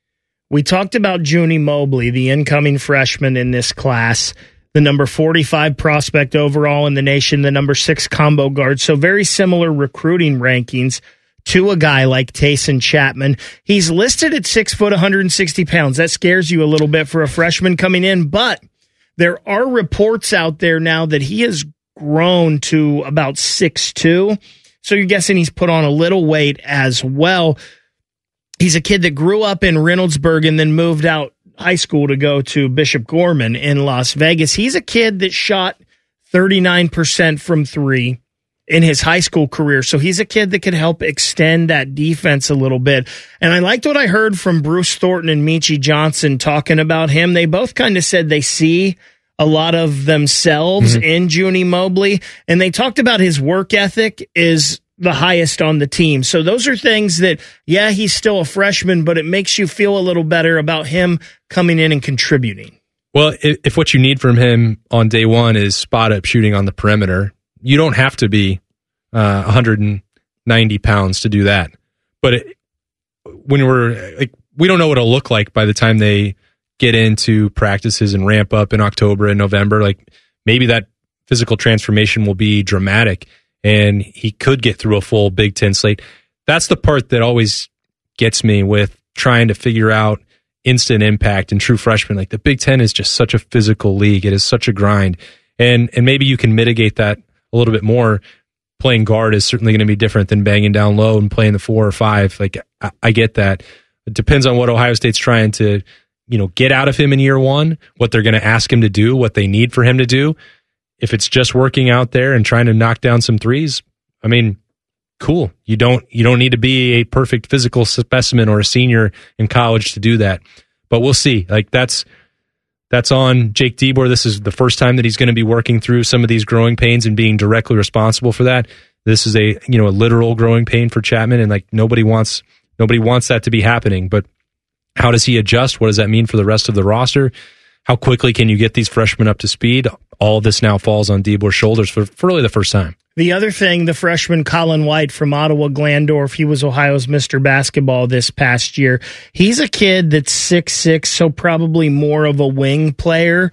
We talked about Junie Mobley, the incoming freshman in this class, the number forty-five prospect overall in the nation, the number six combo guard. So very similar recruiting rankings to a guy like Tayson Chapman. He's listed at six foot, one hundred sixty pounds. That scares you a little bit for a freshman coming in, but there are reports out there now that he has grown to about six two. So you're guessing he's put on a little weight as well. He's a kid that grew up in Reynoldsburg and then moved out high school to go to Bishop Gorman in Las Vegas. He's a kid that shot thirty-nine percent from three in his high school career. So he's a kid that could help extend that defense a little bit. And I liked what I heard from Bruce Thornton and Michi Johnson talking about him. They both kind of said they see a lot of themselves mm-hmm. in Junie Mobley. And they talked about his work ethic is the highest on the team. So those are things that, yeah, he's still a freshman, but it makes you feel a little better about him coming in and contributing. Well, if, if what you need from him on day one is spot up shooting on the perimeter, you don't have to be uh, one hundred ninety pounds to do that. But it, when we're like, we don't know what it'll look like by the time they get into practices and ramp up in October and November. Like maybe that physical transformation will be dramatic, and he could get through a full Big Ten slate. That's the part that always gets me with trying to figure out instant impact and true freshmen. Like the Big Ten is just such a physical league. It is such a grind. And and maybe you can mitigate that a little bit more. Playing guard is certainly going to be different than banging down low and playing the four or five. Like I, I get that. It depends on what Ohio State's trying to, you know, get out of him in year one, what they're going to ask him to do, what they need for him to do. If it's just working out there and trying to knock down some threes, I mean, cool. You don't you don't need to be a perfect physical specimen or a senior in college to do that. But we'll see. Like that's that's on Jake DeBoer. This is the first time that he's going to be working through some of these growing pains and being directly responsible for that. This is a you know a literal growing pain for Chapman, and like nobody wants nobody wants that to be happening. But how does he adjust? What does that mean for the rest of the roster? How quickly can you get these freshmen up to speed? All of this now falls on DeBoer's shoulders for, for really the first time. The other thing, the freshman Colin White from Ottawa Glandorf, he was Ohio's Mister Basketball this past year. He's a kid that's six six, so probably more of a wing player.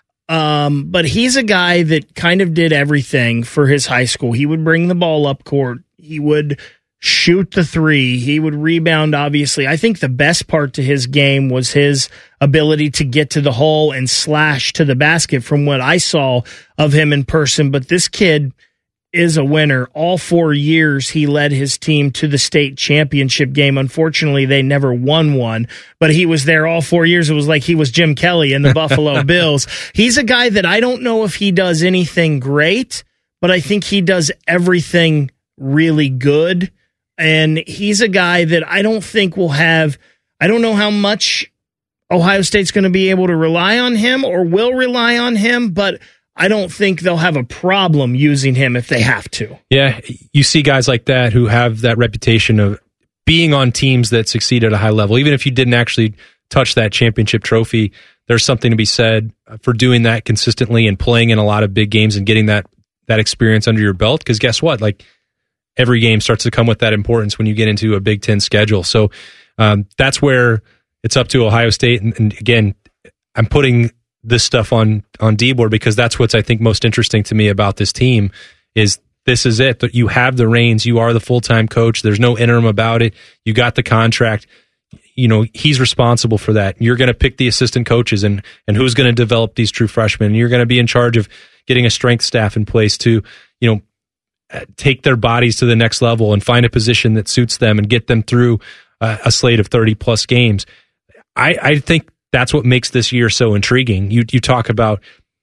Um, but he's a guy that kind of did everything for his high school. He would bring the ball up court. He would shoot the three. He would rebound, obviously. I think the best part to his game was his ability to get to the hole and slash to the basket from what I saw of him in person. But this kid is a winner. All four years he led his team to the state championship game. Unfortunately, they never won one, but he was there all four years. It was like he was Jim Kelly in the Buffalo Bills. He's a guy that I don't know if he does anything great, but I think he does everything really good. And he's a guy that I don't think will have, I don't know how much Ohio State's going to be able to rely on him or will rely on him, but I don't think they'll have a problem using him if they have to. Yeah, you see guys like that who have that reputation of being on teams that succeed at a high level. Even if you didn't actually touch that championship trophy, there's something to be said for doing that consistently and playing in a lot of big games and getting that that experience under your belt. Because guess what? Like every game starts to come with that importance when you get into a Big Ten schedule. So um, that's where it's up to Ohio State. And, and again, I'm putting this stuff on on DeBoer because that's what's I think most interesting to me about this team is this is it. That you have the reins, you are the full-time coach. There's no interim about it. You got the contract. You know, he's responsible for that. You're going to pick the assistant coaches and and who's going to develop these true freshmen. You're going to be in charge of getting a strength staff in place to, you know, take their bodies to the next level and find a position that suits them and get them through uh, a slate of thirty plus games. I, I think that's what makes this year so intriguing. You you talk about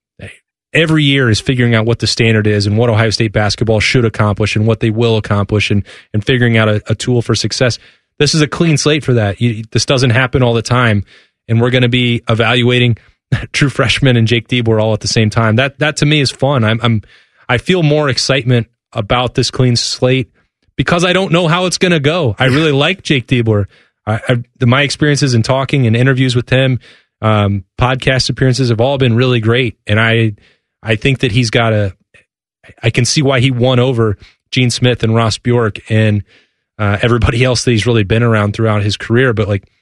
every year is figuring out what the standard is and what Ohio State basketball should accomplish and what they will accomplish and, and figuring out a, a tool for success. This is a clean slate for that. You, this doesn't happen all the time, and we're going to be evaluating true freshmen and Jake DeBoer all at the same time. That that to me is fun. I'm, I'm I feel more excitement about this clean slate because I don't know how it's going to go. I really like Jake DeBoer. I, I, my experiences in talking and interviews with him, um, podcast appearances have all been really great, and I, I think that he's got a. I can see why he won over Gene Smith and Ross Bjork and uh, everybody else that he's really been around throughout his career. But like,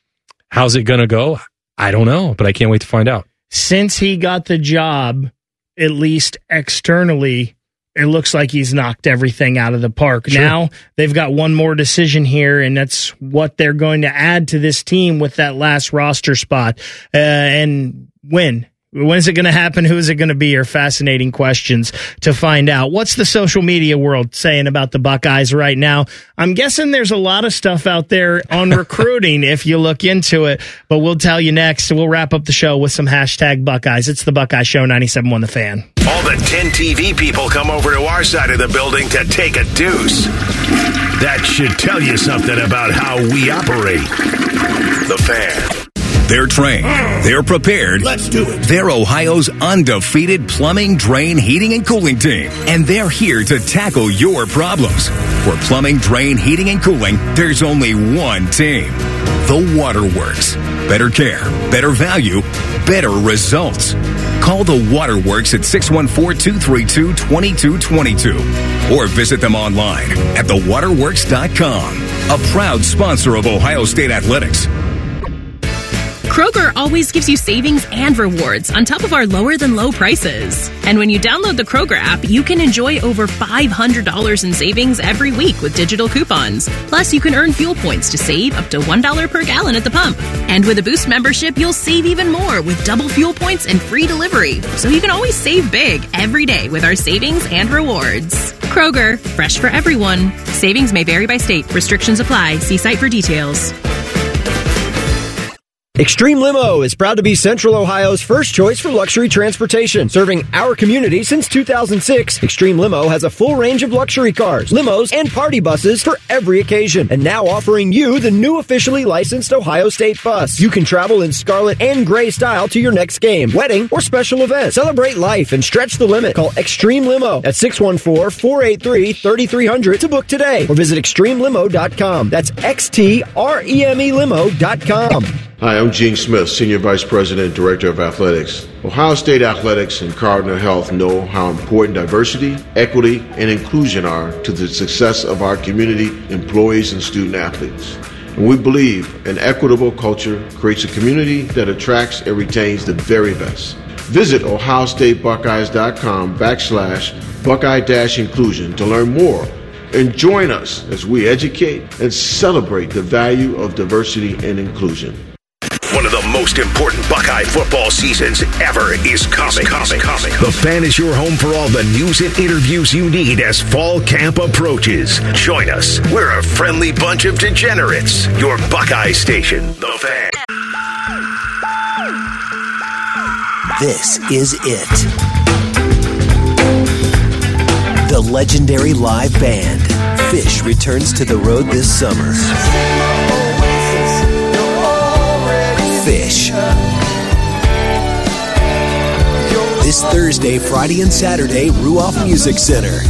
How's it going to go? I don't know, but I can't wait to find out. Since he got the job, at least externally, it looks like he's knocked everything out of the park. Sure. Now they've got one more decision here, and that's what they're going to add to this team with that last roster spot. Uh, and when? When is it going to happen? Who is it going to be? Are fascinating questions to find out. What's the social media world saying about the Buckeyes right now? I'm guessing there's a lot of stuff out there on recruiting if you look into it, but we'll tell you next. We'll wrap up the show with some hashtag Buckeyes. It's the Buckeye Show, ninety-seven point one The Fan. All the ten T V people come over to our side of the building to take a deuce. That should tell you something about how we operate. The Fan. They're trained. They're prepared. Let's do it. They're Ohio's undefeated plumbing, drain, heating, and cooling team. And they're here to tackle your problems. For plumbing, drain, heating, and cooling, there's only one team. The Waterworks. Better care, better value, better results. Call the Waterworks at six one four, two three two, two two two two or visit them online at the waterworks dot com. A proud sponsor of Ohio State Athletics. Kroger always gives you savings and rewards on top of our lower-than-low prices. And when you download the Kroger app, you can enjoy over five hundred dollars in savings every week with digital coupons. Plus, you can earn fuel points to save up to one dollar per gallon at the pump. And with a Boost membership, you'll save even more with double fuel points and free delivery. So you can always save big every day with our savings and rewards. Kroger, fresh for everyone. Savings may vary by state. Restrictions apply. See site for details. Extreme Limo is proud to be Central Ohio's first choice for luxury transportation. Serving our community since two thousand six, Extreme Limo has a full range of luxury cars, limos, and party buses for every occasion. And now offering you the new officially licensed Ohio State bus. You can travel in scarlet and gray style to your next game, wedding, or special event. Celebrate life and stretch the limit. Call Extreme Limo at six one four, four eight three, three three zero zero to book today or visit extreme limo dot com. That's X T R E M E limo dot com. Hi, I'm Gene Smith, Senior Vice President and Director of Athletics. Ohio State Athletics and Cardinal Health know how important diversity, equity, and inclusion are to the success of our community, employees, and student athletes. And we believe an equitable culture creates a community that attracts and retains the very best. Visit ohio state buckeyes dot com backslash Buckeye dash inclusion to learn more. And join us as we educate and celebrate the value of diversity and inclusion. One of the most important Buckeye football seasons ever is coming. coming, coming. The Fan is your home for all the news and interviews you need as fall camp approaches. Join us. We're a friendly bunch of degenerates. Your Buckeye station, The Fan. This is it. The legendary live band, Fish, returns to the road this summer. Fish. This Thursday, Friday, and Saturday, Ruoff Music Center.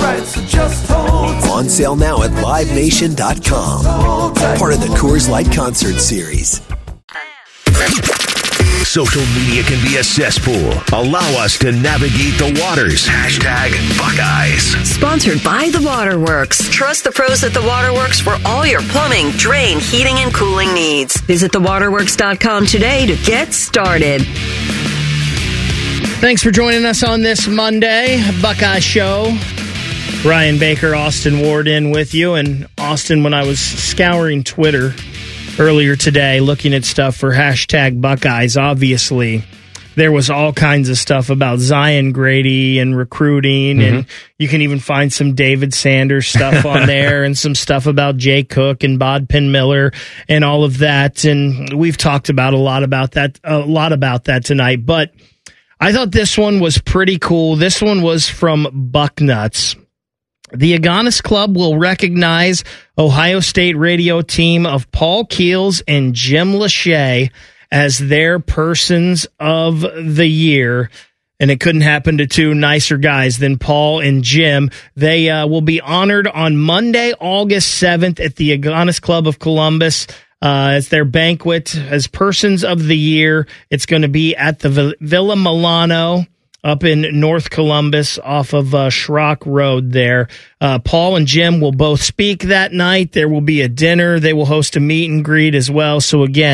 On sale now at live nation dot com. Part of the Coors Light Concert Series. Social media can be a cesspool. Allow us to navigate the waters. Hashtag Buckeyes. Sponsored by The Waterworks. Trust the pros at The Waterworks for all your plumbing, drain, heating, and cooling needs. Visit the waterworks dot com today to get started. Thanks for joining us on this Monday Buckeye Show. Ryan Baker, Austin Ward in with you. And Austin, when I was scouring Twitter earlier today, looking at stuff for hashtag Buckeyes, obviously there was all kinds of stuff about Zion Grady and recruiting, mm-hmm. and you can even find some David Sanders stuff on there and some stuff about Jay Cook and Bodpin Miller and all of that. And we've talked about a lot about that, a lot about that tonight, but I thought this one was pretty cool. This one was from Bucknuts. The Agganis Club will recognize Ohio State radio team of Paul Keels and Jim Lachey as their persons of the year. And it couldn't happen to two nicer guys than Paul and Jim. They uh, will be honored on Monday, August seventh at the Agganis Club of Columbus. Uh, it's their banquet as persons of the year. It's going to be at the Villa Milano up in North Columbus off of uh, Schrock Road there. Uh, Paul and Jim will both speak that night. There will be a dinner. They will host a meet and greet as well. So again,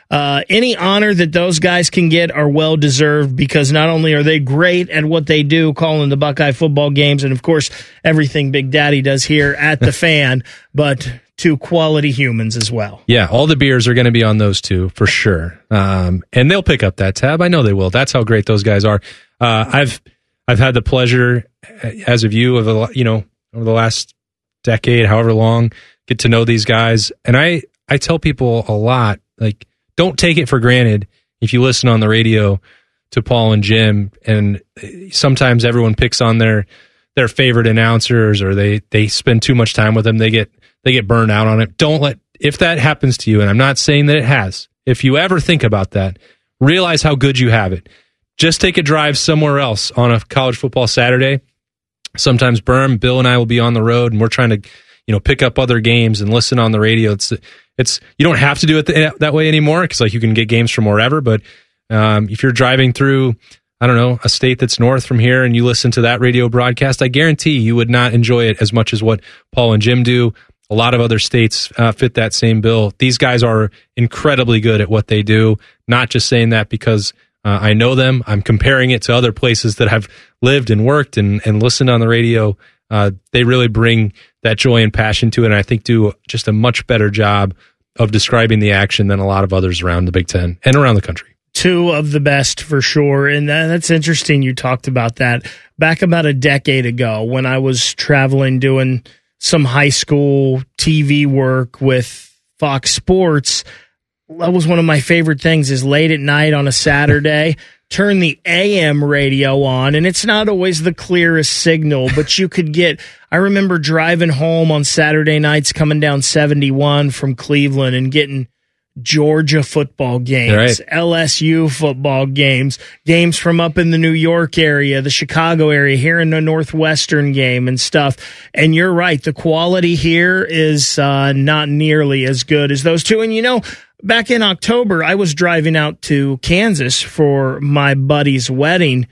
Uh, any honor that those guys can get are well deserved, because not only are they great at what they do, calling the Buckeye football games, and of course everything Big Daddy does here at the Fan, but two quality humans as well. Yeah, all the beers are going to be on those two for sure, um, and they'll pick up that tab. I know they will. That's how great those guys are. Uh, I've I've had the pleasure, as of you, of a, you know over the last decade, however long, get to know these guys, and I I tell people a lot, like, don't take it for granted if you listen on the radio to Paul and Jim, and sometimes everyone picks on their their favorite announcers, or they they spend too much time with them. They get they get burned out on it. Don't let, if that happens to you, and I'm not saying that it has, if you ever think about that, realize how good you have it. Just take a drive somewhere else on a college football Saturday. Sometimes Berm, Bill, and I will be on the road, and we're trying to, you know, pick up other games and listen on the radio. It's it's you don't have to do it th- that way anymore, because like you can get games from wherever. But um, if you're driving through, I don't know, a state that's north from here, and you listen to that radio broadcast, I guarantee you would not enjoy it as much as what Paul and Jim do. A lot of other states uh, fit that same bill. These guys are incredibly good at what they do. Not just saying that because uh, I know them. I'm comparing it to other places that I've lived and worked and, and listened on the radio. Uh, they really bring that joy and passion to it, and I think do just a much better job of describing the action than a lot of others around the Big Ten and around the country. Two of the best for sure, and that, that's interesting you talked about that. Back about a decade ago, when I was traveling doing some high school T V work with Fox Sports, that was one of my favorite things, is late at night on a Saturday, turn the A M radio on, and it's not always the clearest signal, but you could get, I remember driving home on Saturday nights coming down seventy-one from Cleveland and getting Georgia football games, right, L S U football games, games from up in the New York area, the Chicago area, here in the Northwestern game and stuff. And you're right, the quality here is uh, not nearly as good as those two. And you know, back in October, I was driving out to Kansas for my buddy's wedding.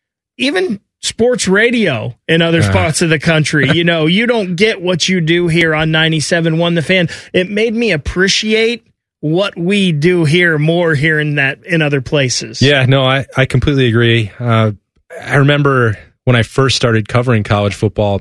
Even sports radio in other uh. parts of the country, you know, you don't get what you do here on ninety-seven point one The Fan. It made me appreciate what we do here more here in that in other places. Yeah, no, I, I completely agree. Uh, I remember when I first started covering college football,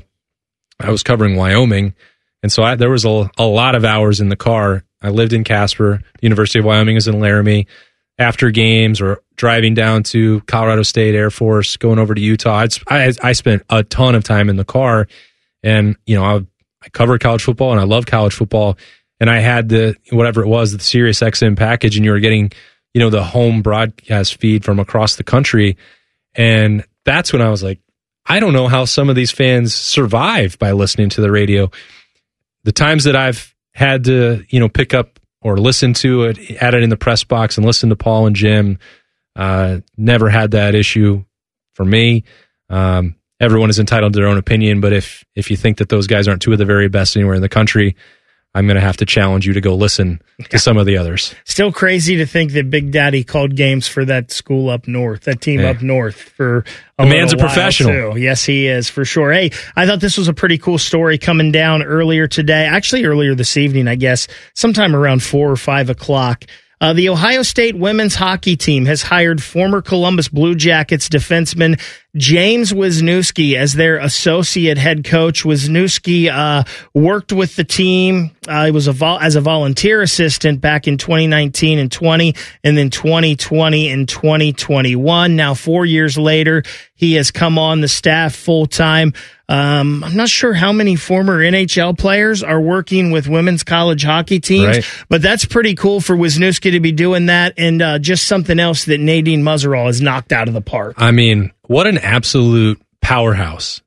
I was covering Wyoming, and so I, there was a, a lot of hours in the car. I lived in Casper. The University of Wyoming is in Laramie. After games or driving down to Colorado State Air Force, going over to Utah, I'd, I, I spent a ton of time in the car, and you know, I, I covered college football, and I love college football. And I had the, whatever it was, the Sirius X M package, and you were getting, you know, the home broadcast feed from across the country. And that's when I was like, I don't know how some of these fans survive by listening to the radio. The times that I've had to, you know, pick up or listen to it, add it in the press box and listen to Paul and Jim, uh, never had that issue for me. Um, everyone is entitled to their own opinion, but if, if you think that those guys aren't two of the very best anywhere in the country, I'm going to have to challenge you to go listen to some of the others. Still crazy to think that Big Daddy called games for that school up north, that team yeah. up north for a The man's a while professional. Too. Yes, he is, for sure. Hey, I thought this was a pretty cool story coming down earlier today, actually earlier this evening, I guess, sometime around four or five o'clock. Uh, the Ohio State women's hockey team has hired former Columbus Blue Jackets defenseman James Wisniewski as their associate head coach. Wisniewski uh, worked with the team. Uh, he was a vol- as a volunteer assistant back in twenty nineteen and twenty, and then twenty twenty and twenty twenty-one. Now, four years later, he has come on the staff full time. Um, I'm not sure how many former N H L players are working with women's college hockey teams, right, but that's pretty cool for Wisniewski to be doing that, and uh, just something else that Nadine Muzerall has knocked out of the park. I mean, what an absolute powerhouse.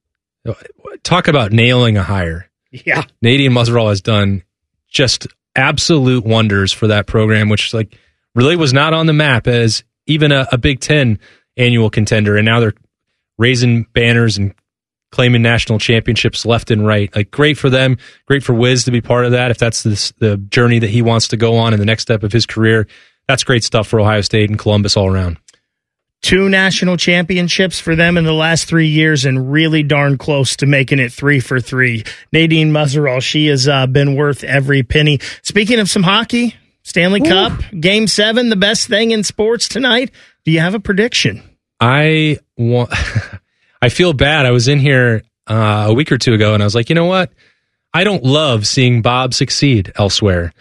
Talk about nailing a hire. Yeah. Nadine Muzerall has done just absolute wonders for that program, which like really was not on the map as even a, a Big Ten annual contender, and now they're raising banners and claiming national championships left and right. Like, great for them, great for Wiz to be part of that. If that's the, the journey that he wants to go on in the next step of his career, that's great stuff for Ohio State and Columbus all around. Two national championships for them in the last three years, and really darn close to making it three for three. Nadine Muzerall, she has uh, been worth every penny. Speaking of some hockey, Stanley Ooh. Cup, Game seven, the best thing in sports tonight. Do you have a prediction? I want. I feel bad. I was in here uh, a week or two ago, and I was like, you know what? I don't love seeing Bob succeed elsewhere.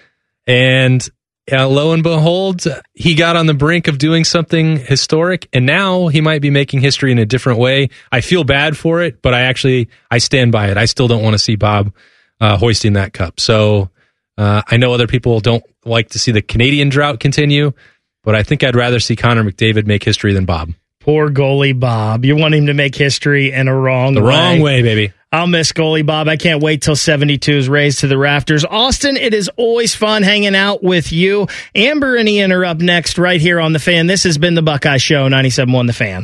And uh, lo and behold, he got on the brink of doing something historic, and now he might be making history in a different way. I feel bad for it, but I actually I stand by it. I still don't want to see Bob uh, hoisting that cup. So uh, I know other people don't like to see the Canadian drought continue, but I think I'd rather see Connor McDavid make history than Bob. Poor goalie Bob. You want him to make history in a wrong the way. The wrong way, baby. I'll miss goalie Bob. I can't wait till seventy-two is raised to the rafters. Austin, it is always fun hanging out with you. Amber and Ian are up next right here on The Fan. This has been the Buckeye Show, ninety-seven point one The Fan.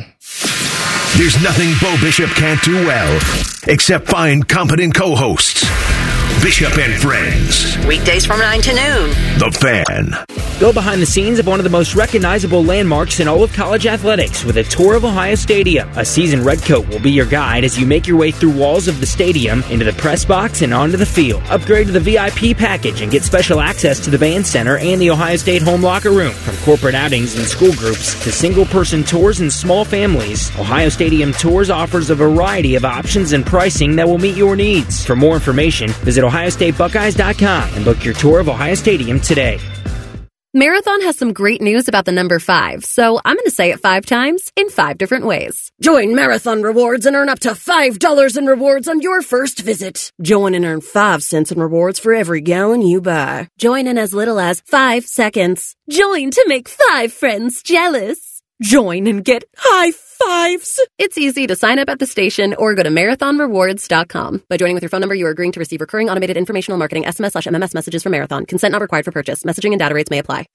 There's nothing Bo Bishop can't do well, except find competent co-hosts. Bishop and Friends. Weekdays from nine to noon. The Fan. Go behind the scenes of one of the most recognizable landmarks in all of college athletics with a tour of Ohio Stadium. A seasoned redcoat will be your guide as you make your way through walls of the stadium, into the press box, and onto the field. Upgrade to the V I P package and get special access to the band center and the Ohio State home locker room. From corporate outings and school groups to single-person tours and small families, Ohio Stadium Tours offers a variety of options and pricing that will meet your needs. For more information, visit ohio state buckeyes dot com and book your tour of Ohio Stadium today. Marathon has some great news about the number five, so I'm going to say it five times in five different ways. Join Marathon Rewards and earn up to five dollars in rewards on your first visit. Join and earn five cents in rewards for every gallon you buy. Join in as little as five seconds. Join to make five friends jealous. Join and get high fives. It's easy to sign up at the station or go to marathon rewards dot com. By joining with your phone number, you are agreeing to receive recurring automated informational marketing S M S slash M M S messages from Marathon. Consent not required for purchase. Messaging and data rates may apply.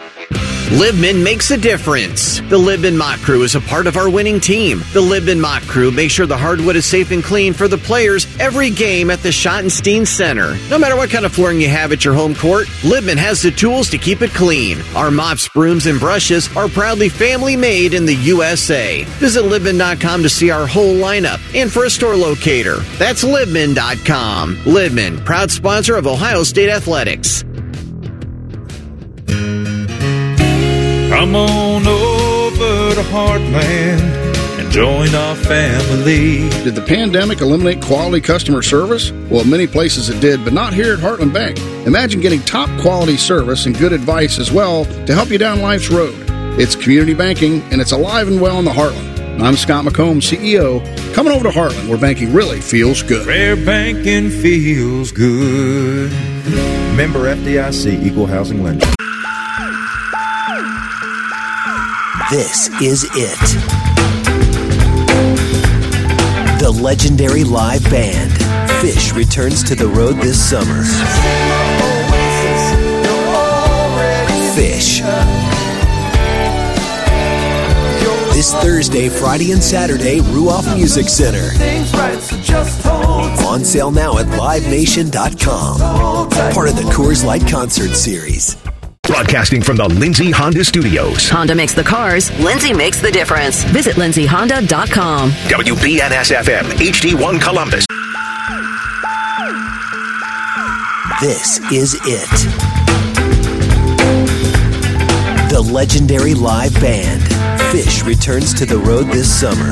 Libman makes a difference. The Libman Mock Crew is a part of our winning team. The Libman Mock Crew makes sure the hardwood is safe and clean for the players every game at the Schottenstein Center. No matter what kind of flooring you have at your home court, Libman has the tools to keep it clean. Our mops, brooms, and brushes are proudly family made in the U S A. Visit Libman dot com to see our whole lineup and for a store locator. That's Libman dot com. Libman, proud sponsor of Ohio State Athletics. Come on over to Heartland and join our family. Did the pandemic eliminate quality customer service? Well, many places it did, but not here at Heartland Bank. Imagine getting top quality service and good advice as well to help you down life's road. It's community banking, and it's alive and well in the Heartland. I'm Scott McComb, C E O. Coming over to Heartland, where banking really feels good. Where banking feels good. Member F D I C, Equal Housing Lender. This is it. The legendary live band, Fish, returns to the road this summer. Fish. This Thursday, Friday, and Saturday, Ruoff Music Center. On sale now at live nation dot com. Part of the Coors Light Concert Series. Broadcasting from the Lindsay Honda Studios. Honda makes the cars, Lindsay makes the difference. Visit lindsay honda dot com. W B N S F M, H D one Columbus. This is it. The legendary live band, Fish, returns to the road this summer.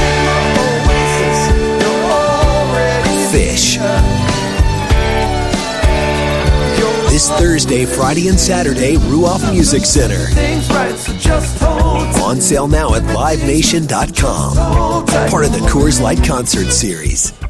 Fish. This Thursday, Friday, and Saturday, Ruoff Music Center. On sale now at live nation dot com. Part of the Coors Light Concert Series.